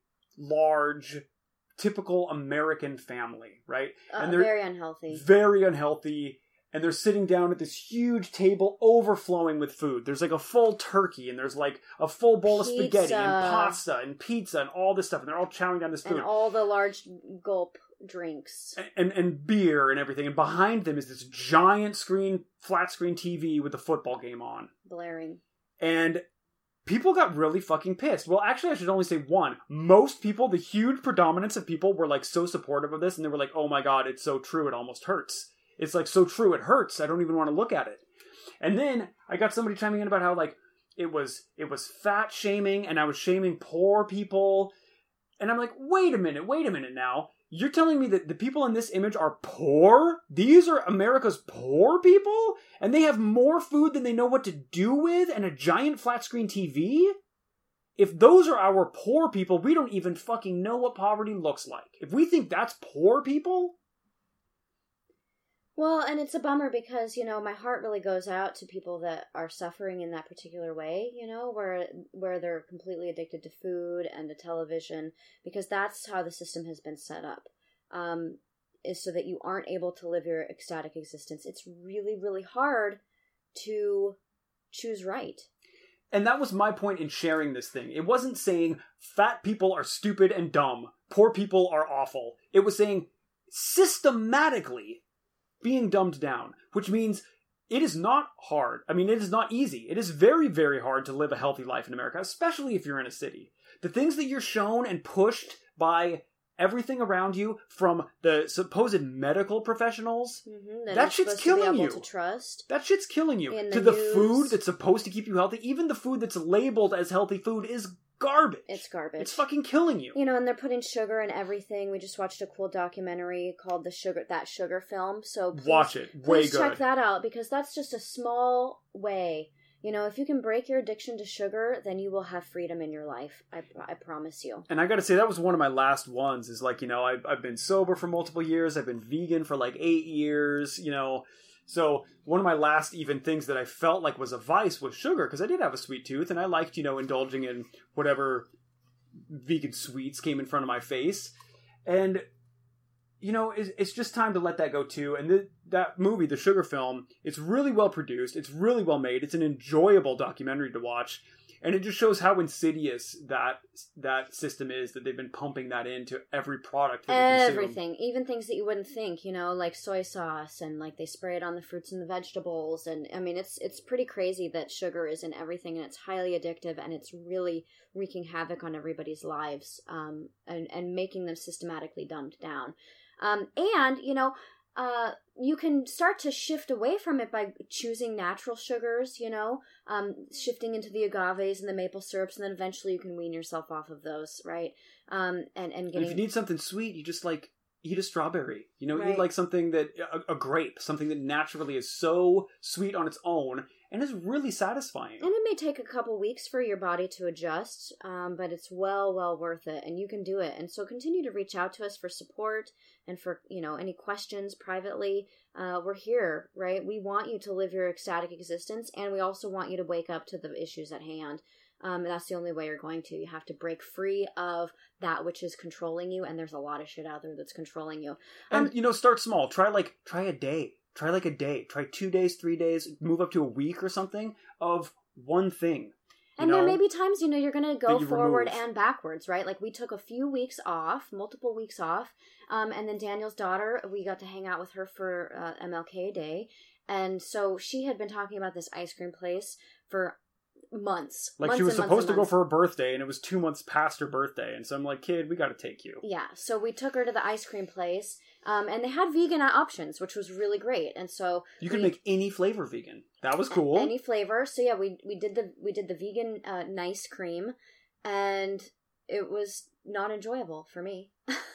large, typical American family, right? Uh, and they're very unhealthy. Very unhealthy. And they're sitting down at this huge table overflowing with food. There's like a full turkey and there's like a full bowl Pizza. of spaghetti and pasta and pizza and all this stuff. And they're all chowing down this food. And all the large gulp drinks. And, and and beer and everything. And behind them is this giant screen, flat screen T V with a football game on. Blaring. And people got really fucking pissed. Well, actually, I should only say one. Most people, the huge predominance of people were like so supportive of this. And they were like, oh my God, it's so true. It almost hurts. It's like so true. It hurts. I don't even want to look at it. And then I got somebody chiming in about how like it was, it was fat shaming and I was shaming poor people. And I'm like, wait a minute, wait a minute now. You're telling me that the people in this image are poor? These are America's poor people? And they have more food than they know what to do with and a giant flat screen T V? If those are our poor people, we don't even fucking know what poverty looks like. If we think that's poor people... Well, and it's a bummer because, you know, my heart really goes out to people that are suffering in that particular way, you know, where where they're completely addicted to food and to television, because that's how the system has been set up, um, is so that you aren't able to live your ecstatic existence. It's really, really hard to choose right. And that was my point in sharing this thing. It wasn't saying fat people are stupid and dumb, poor people are awful. It was saying systematically being dumbed down, which means it is not hard. I mean, it is not easy. It is very, very hard to live a healthy life in America, especially if you're in a city. The things that you're shown and pushed by everything around you, from the supposed medical professionals, Mm-hmm, that that shit's killing you. To trust. That shit's killing you. In To the the news. food that's supposed to keep you healthy, even the food that's labeled as healthy food is garbage. It's garbage. It's fucking killing you. You know, and they're putting sugar in everything. We just watched a cool documentary called the Sugar That Sugar Film. So please, Watch it. Way please good. check that out, because that's just a small way You know, if you can break your addiction to sugar, then you will have freedom in your life. I, I promise you. And I got to say, that was one of my last ones is like, you know, I've, I've been sober for multiple years. I've been vegan for like eight years, you know. So one of my last even things that I felt like was a vice was sugar, because I did have a sweet tooth and I liked, you know, indulging in whatever vegan sweets came in front of my face. And, you know, it's, it's just time to let that go too. And the, that movie, the Sugar film, it's really well produced. It's really well made. It's an enjoyable documentary to watch. And it just shows how insidious that that system is, that they've been pumping that into every product that they Everything. Even things that you wouldn't think, you know, like soy sauce, and like they spray it on the fruits and the vegetables. And I mean, it's it's pretty crazy that sugar is in everything, and it's highly addictive, and it's really wreaking havoc on everybody's lives, um, and, and making them systematically dumbed down. Um, and, you know, uh, you can start to shift away from it by choosing natural sugars, you know, um, shifting into the agaves and the maple syrups, and then eventually you can wean yourself off of those, right? Um, and, and getting... And if you need something sweet, you just, like, eat a strawberry. You know, right. eat, like, something that... A, a grape. Something that naturally is so sweet on its own and is really satisfying. And it may take a couple weeks for your body to adjust, um, but it's well, well worth it, and you can do it. And so continue to reach out to us for support and for, you know, any questions privately. Uh, we're here, right? We want you to live your ecstatic existence, and we also want you to wake up to the issues at hand. Um, that's the only way you're going to. You have to break free of that which is controlling you, and there's a lot of shit out there that's controlling you. Um, and, you know, start small. Try, like, try a day. Try like a day. Try two days, three days, move up to a week or something of one thing. And know, there may be times, you know, you're going to go forward remove. and backwards, right? Like we took a few weeks off, multiple weeks off. Um, and then Daniel's daughter, we got to hang out with her for uh, M L K Day. And so she had been talking about this ice cream place for months. Like months she was and supposed to months. go for her birthday, and it was two months past her birthday. And so I'm like, kid, we got to take you. Yeah. So we took her to the ice cream place. Um, and they had vegan options, which was really great. And so you could we, make any flavor vegan. That was cool. Any flavor. So yeah, we we did the we did the vegan uh, nice cream, and it was not enjoyable for me.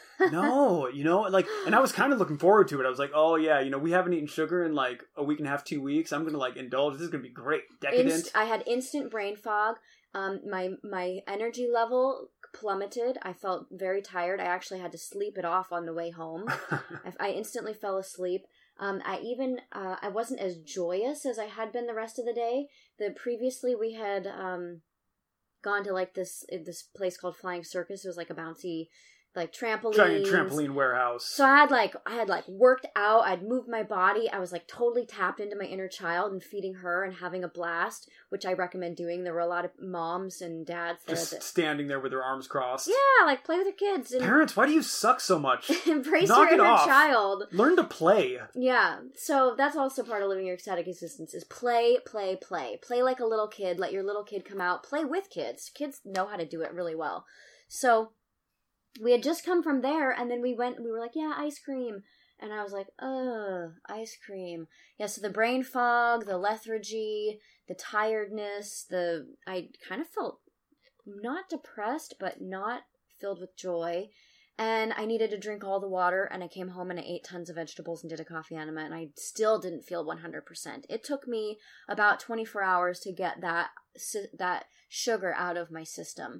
No, you know, like, and I was kind of looking forward to it. I was like, oh yeah, you know, we haven't eaten sugar in like a week and a half, two weeks. I'm gonna like indulge. This is gonna be great. Decadent. Inst- I had instant brain fog. Um, my my energy level plummeted. I felt very tired. I actually had to sleep it off on the way home. I, I instantly fell asleep. Um, I even uh, I wasn't as joyous as I had been the rest of the day. The previously we had um, gone to like this this place called Flying Circus. It was like a bouncy, like trampoline, giant trampoline warehouse. So I had like I had like worked out. I'd moved my body. I was like totally tapped into my inner child and feeding her and having a blast, which I recommend doing. There were a lot of moms and dads there just that, standing there with their arms crossed. Yeah, like play with your kids. And parents, why do you suck so much? Embrace Knock your it inner off. child. Learn to play. Yeah, so that's also part of living your ecstatic existence is play, play, play. Play like a little kid. Let your little kid come out. Play with kids. Kids know how to do it really well. So we had just come from there, and then we went, we were like, yeah, ice cream. And I was like, ugh, ice cream. Yeah, so the brain fog, the lethargy, the tiredness, the, I kind of felt not depressed, but not filled with joy. And I needed to drink all the water, and I came home and I ate tons of vegetables and did a coffee enema, and I still didn't feel one hundred percent. It took me about twenty-four hours to get that that sugar out of my system.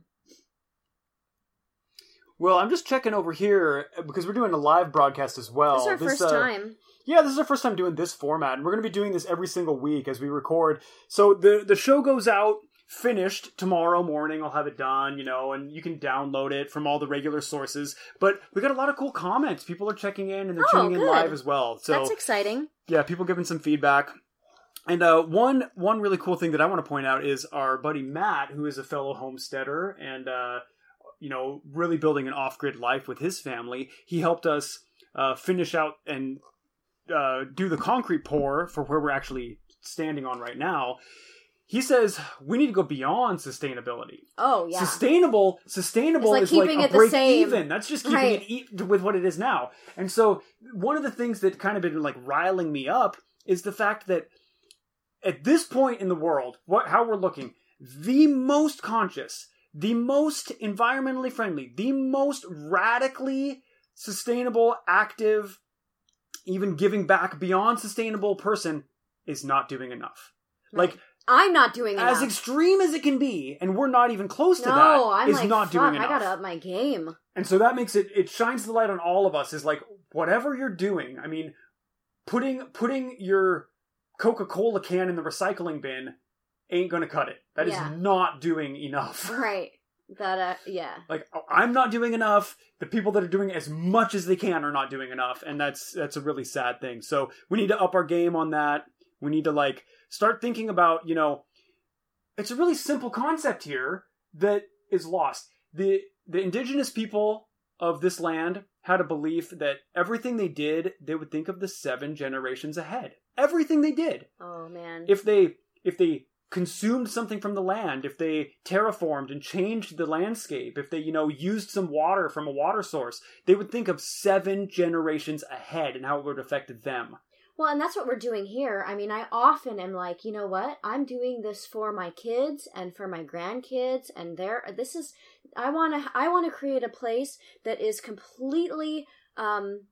Well, I'm just checking over here because we're doing a live broadcast as well. This is our this, first uh, time. Yeah, this is our first time doing this format, and we're going to be doing this every single week as we record. So the the show goes out finished tomorrow morning. I'll have it done, you know, and you can download it from all the regular sources. But we got a lot of cool comments. People are checking in, and they're oh, tuning in good. live as well. So that's exciting. Yeah, people giving some feedback. And uh, one one really cool thing that I want to point out is our buddy Matt, who is a fellow homesteader and, uh, you know, really building an off-grid life with his family. He helped us uh, finish out and uh, do the concrete pour for where we're actually standing on right now. He says we need to go beyond sustainability. Oh, yeah. Sustainable, sustainable like is like keeping a it the break same. even. That's just keeping Right. it e- with what it is now. And so one of the things that kind of been like riling me up is the fact that at this point in the world, what how we're looking, the most conscious, the most environmentally friendly, the most radically sustainable, active, even giving back beyond sustainable person is not doing enough. Right. Like, I'm not doing enough. As extreme as it can be, and we're not even close to no, that, I'm is like, not fuck, doing enough. I gotta up my game. And so that makes it, it shines the light on all of us, is like, whatever you're doing, I mean, putting putting your Coca-Cola can in the recycling bin ain't gonna cut it. That Yeah. is not doing enough. Right. That, uh, yeah. Like, I'm not doing enough. The people that are doing as much as they can are not doing enough. And that's that's a really sad thing. So we need to up our game on that. We need to, like, start thinking about, you know, it's a really simple concept here that is lost. The the indigenous people of this land had a belief that everything they did, they would think of the seven generations ahead. Everything they did. Oh, man. If they if they consumed something from the land, if they terraformed and changed the landscape, if they, you know, used some water from a water source, they would think of seven generations ahead and how it would affect them. Well, and that's what we're doing here. I mean, I often am like, you know what? I'm doing this for my kids and for my grandkids, and they're, this is, I want to, I want to create a place that is completely um,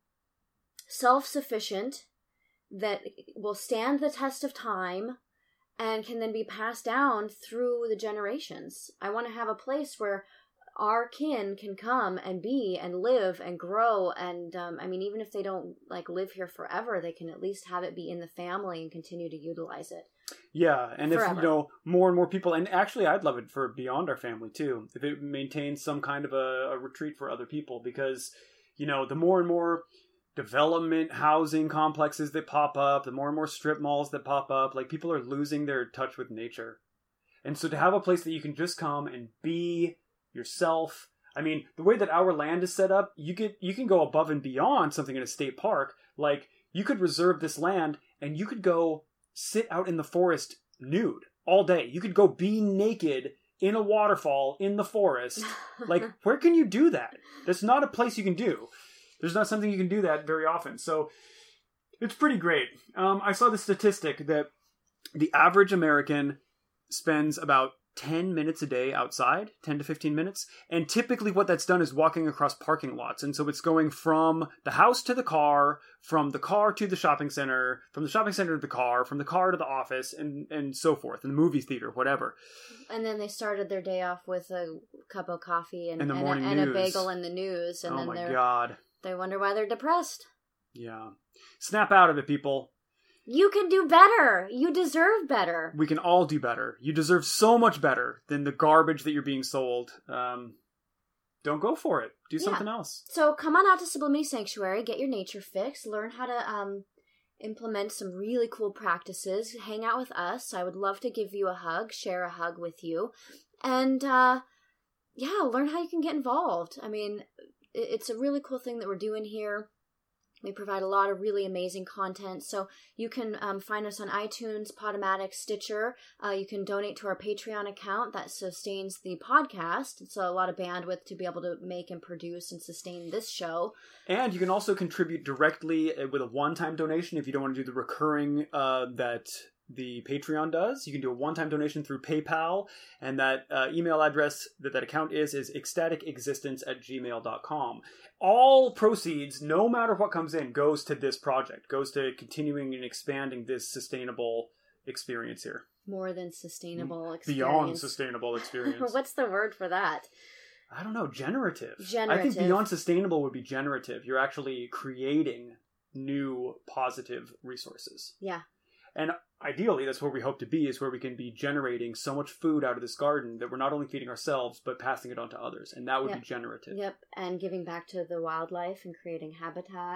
self-sufficient, that will stand the test of time, and can then be passed down through the generations. I want to have a place where our kin can come and be and live and grow, and um, I mean, even if they don't like live here forever, they can at least have it be in the family and continue to utilize it. Yeah, and Forever. if, you know, more and more people, and actually I'd love it for beyond our family too, if it maintains some kind of a, a retreat for other people, because, you know, the more and more development housing complexes that pop up, the more and more strip malls that pop up, like, people are losing their touch with nature. And so to have a place that you can just come and be yourself, I mean, the way that our land is set up, you get you can go above and beyond something in a state park. Like, you could reserve this land and you could go sit out in the forest nude all day. You could go be naked in a waterfall in the forest. Like, where can you do that? That's not a place you can do. There's not something you can do that very often. So it's pretty great. Um, I saw the statistic that the average American spends about ten minutes a day outside, ten to fifteen minutes. And typically what that's done is walking across parking lots. And so it's going from the house to the car, from the car to the shopping center, from the shopping center to the car, from the car to the office, and, and so forth, and the movie theater, whatever. And then they started their day off with a cup of coffee and, And the and, a, morning and a news. bagel in the news. And Oh then my they're, God. they wonder why they're depressed. Yeah. Snap out of it, people. You can do better. You deserve better. We can all do better. You deserve so much better than the garbage that you're being sold. Um, don't go for it. Do Yeah. something else. So come on out to Sublimity Sanctuary, get your nature fix, learn how to um, implement some really cool practices, hang out with us. I would love to give you a hug, share a hug with you, and uh, yeah, learn how you can get involved. I mean, it- it's a really cool thing that we're doing here. We provide a lot of really amazing content. So you can um, find us on iTunes, Podomatic, Stitcher. Uh, you can donate to our Patreon account that sustains the podcast. It's a lot of bandwidth to be able to make and produce and sustain this show. And you can also contribute directly with a one-time donation if you don't want to do the recurring uh, that the Patreon does. You can do a one-time donation through PayPal, and that uh, email address that that account is is ecstatic existence at gmail dot com. All proceeds, no matter what comes in, goes to this project, goes to continuing and expanding this sustainable experience here. More than sustainable experience. Beyond sustainable experience. What's the word for that? I don't know, generative. Generative. I think beyond sustainable would be generative. You're actually creating new positive resources. Yeah. And ideally, that's where we hope to be, is where we can be generating so much food out of this garden that we're not only feeding ourselves, but passing it on to others. And that would Yep. be generative. Yep, and giving back to the wildlife and creating habitat.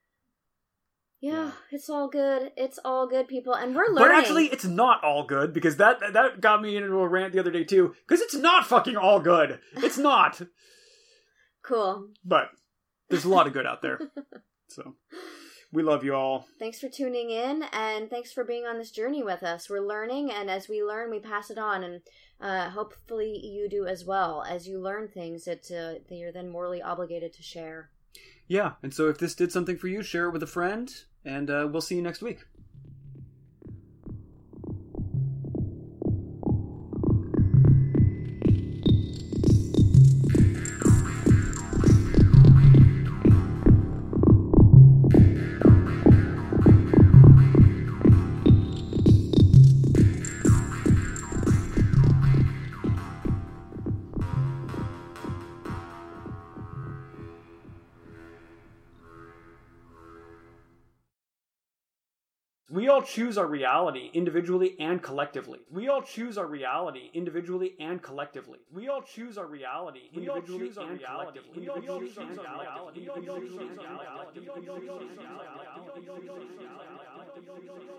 Yeah, Yeah. it's all good. It's all good, people. And we're learning. But actually, it's not all good, because that that got me into a rant the other day, too. Because it's not fucking all good. It's not. Cool. But there's a lot of good out there. So, we love you all. Thanks for tuning in, and thanks for being on this journey with us. We're learning, and as we learn, we pass it on, and uh, hopefully you do as well. As you learn things that, uh, that you're then morally obligated to share. Yeah, and so if this did something for you, share it with a friend, and uh, we'll see you next week. We all choose our reality individually and collectively. We all choose our reality individually and collectively. We all choose our reality individually and collectively. We all choose our reality individually and collectively.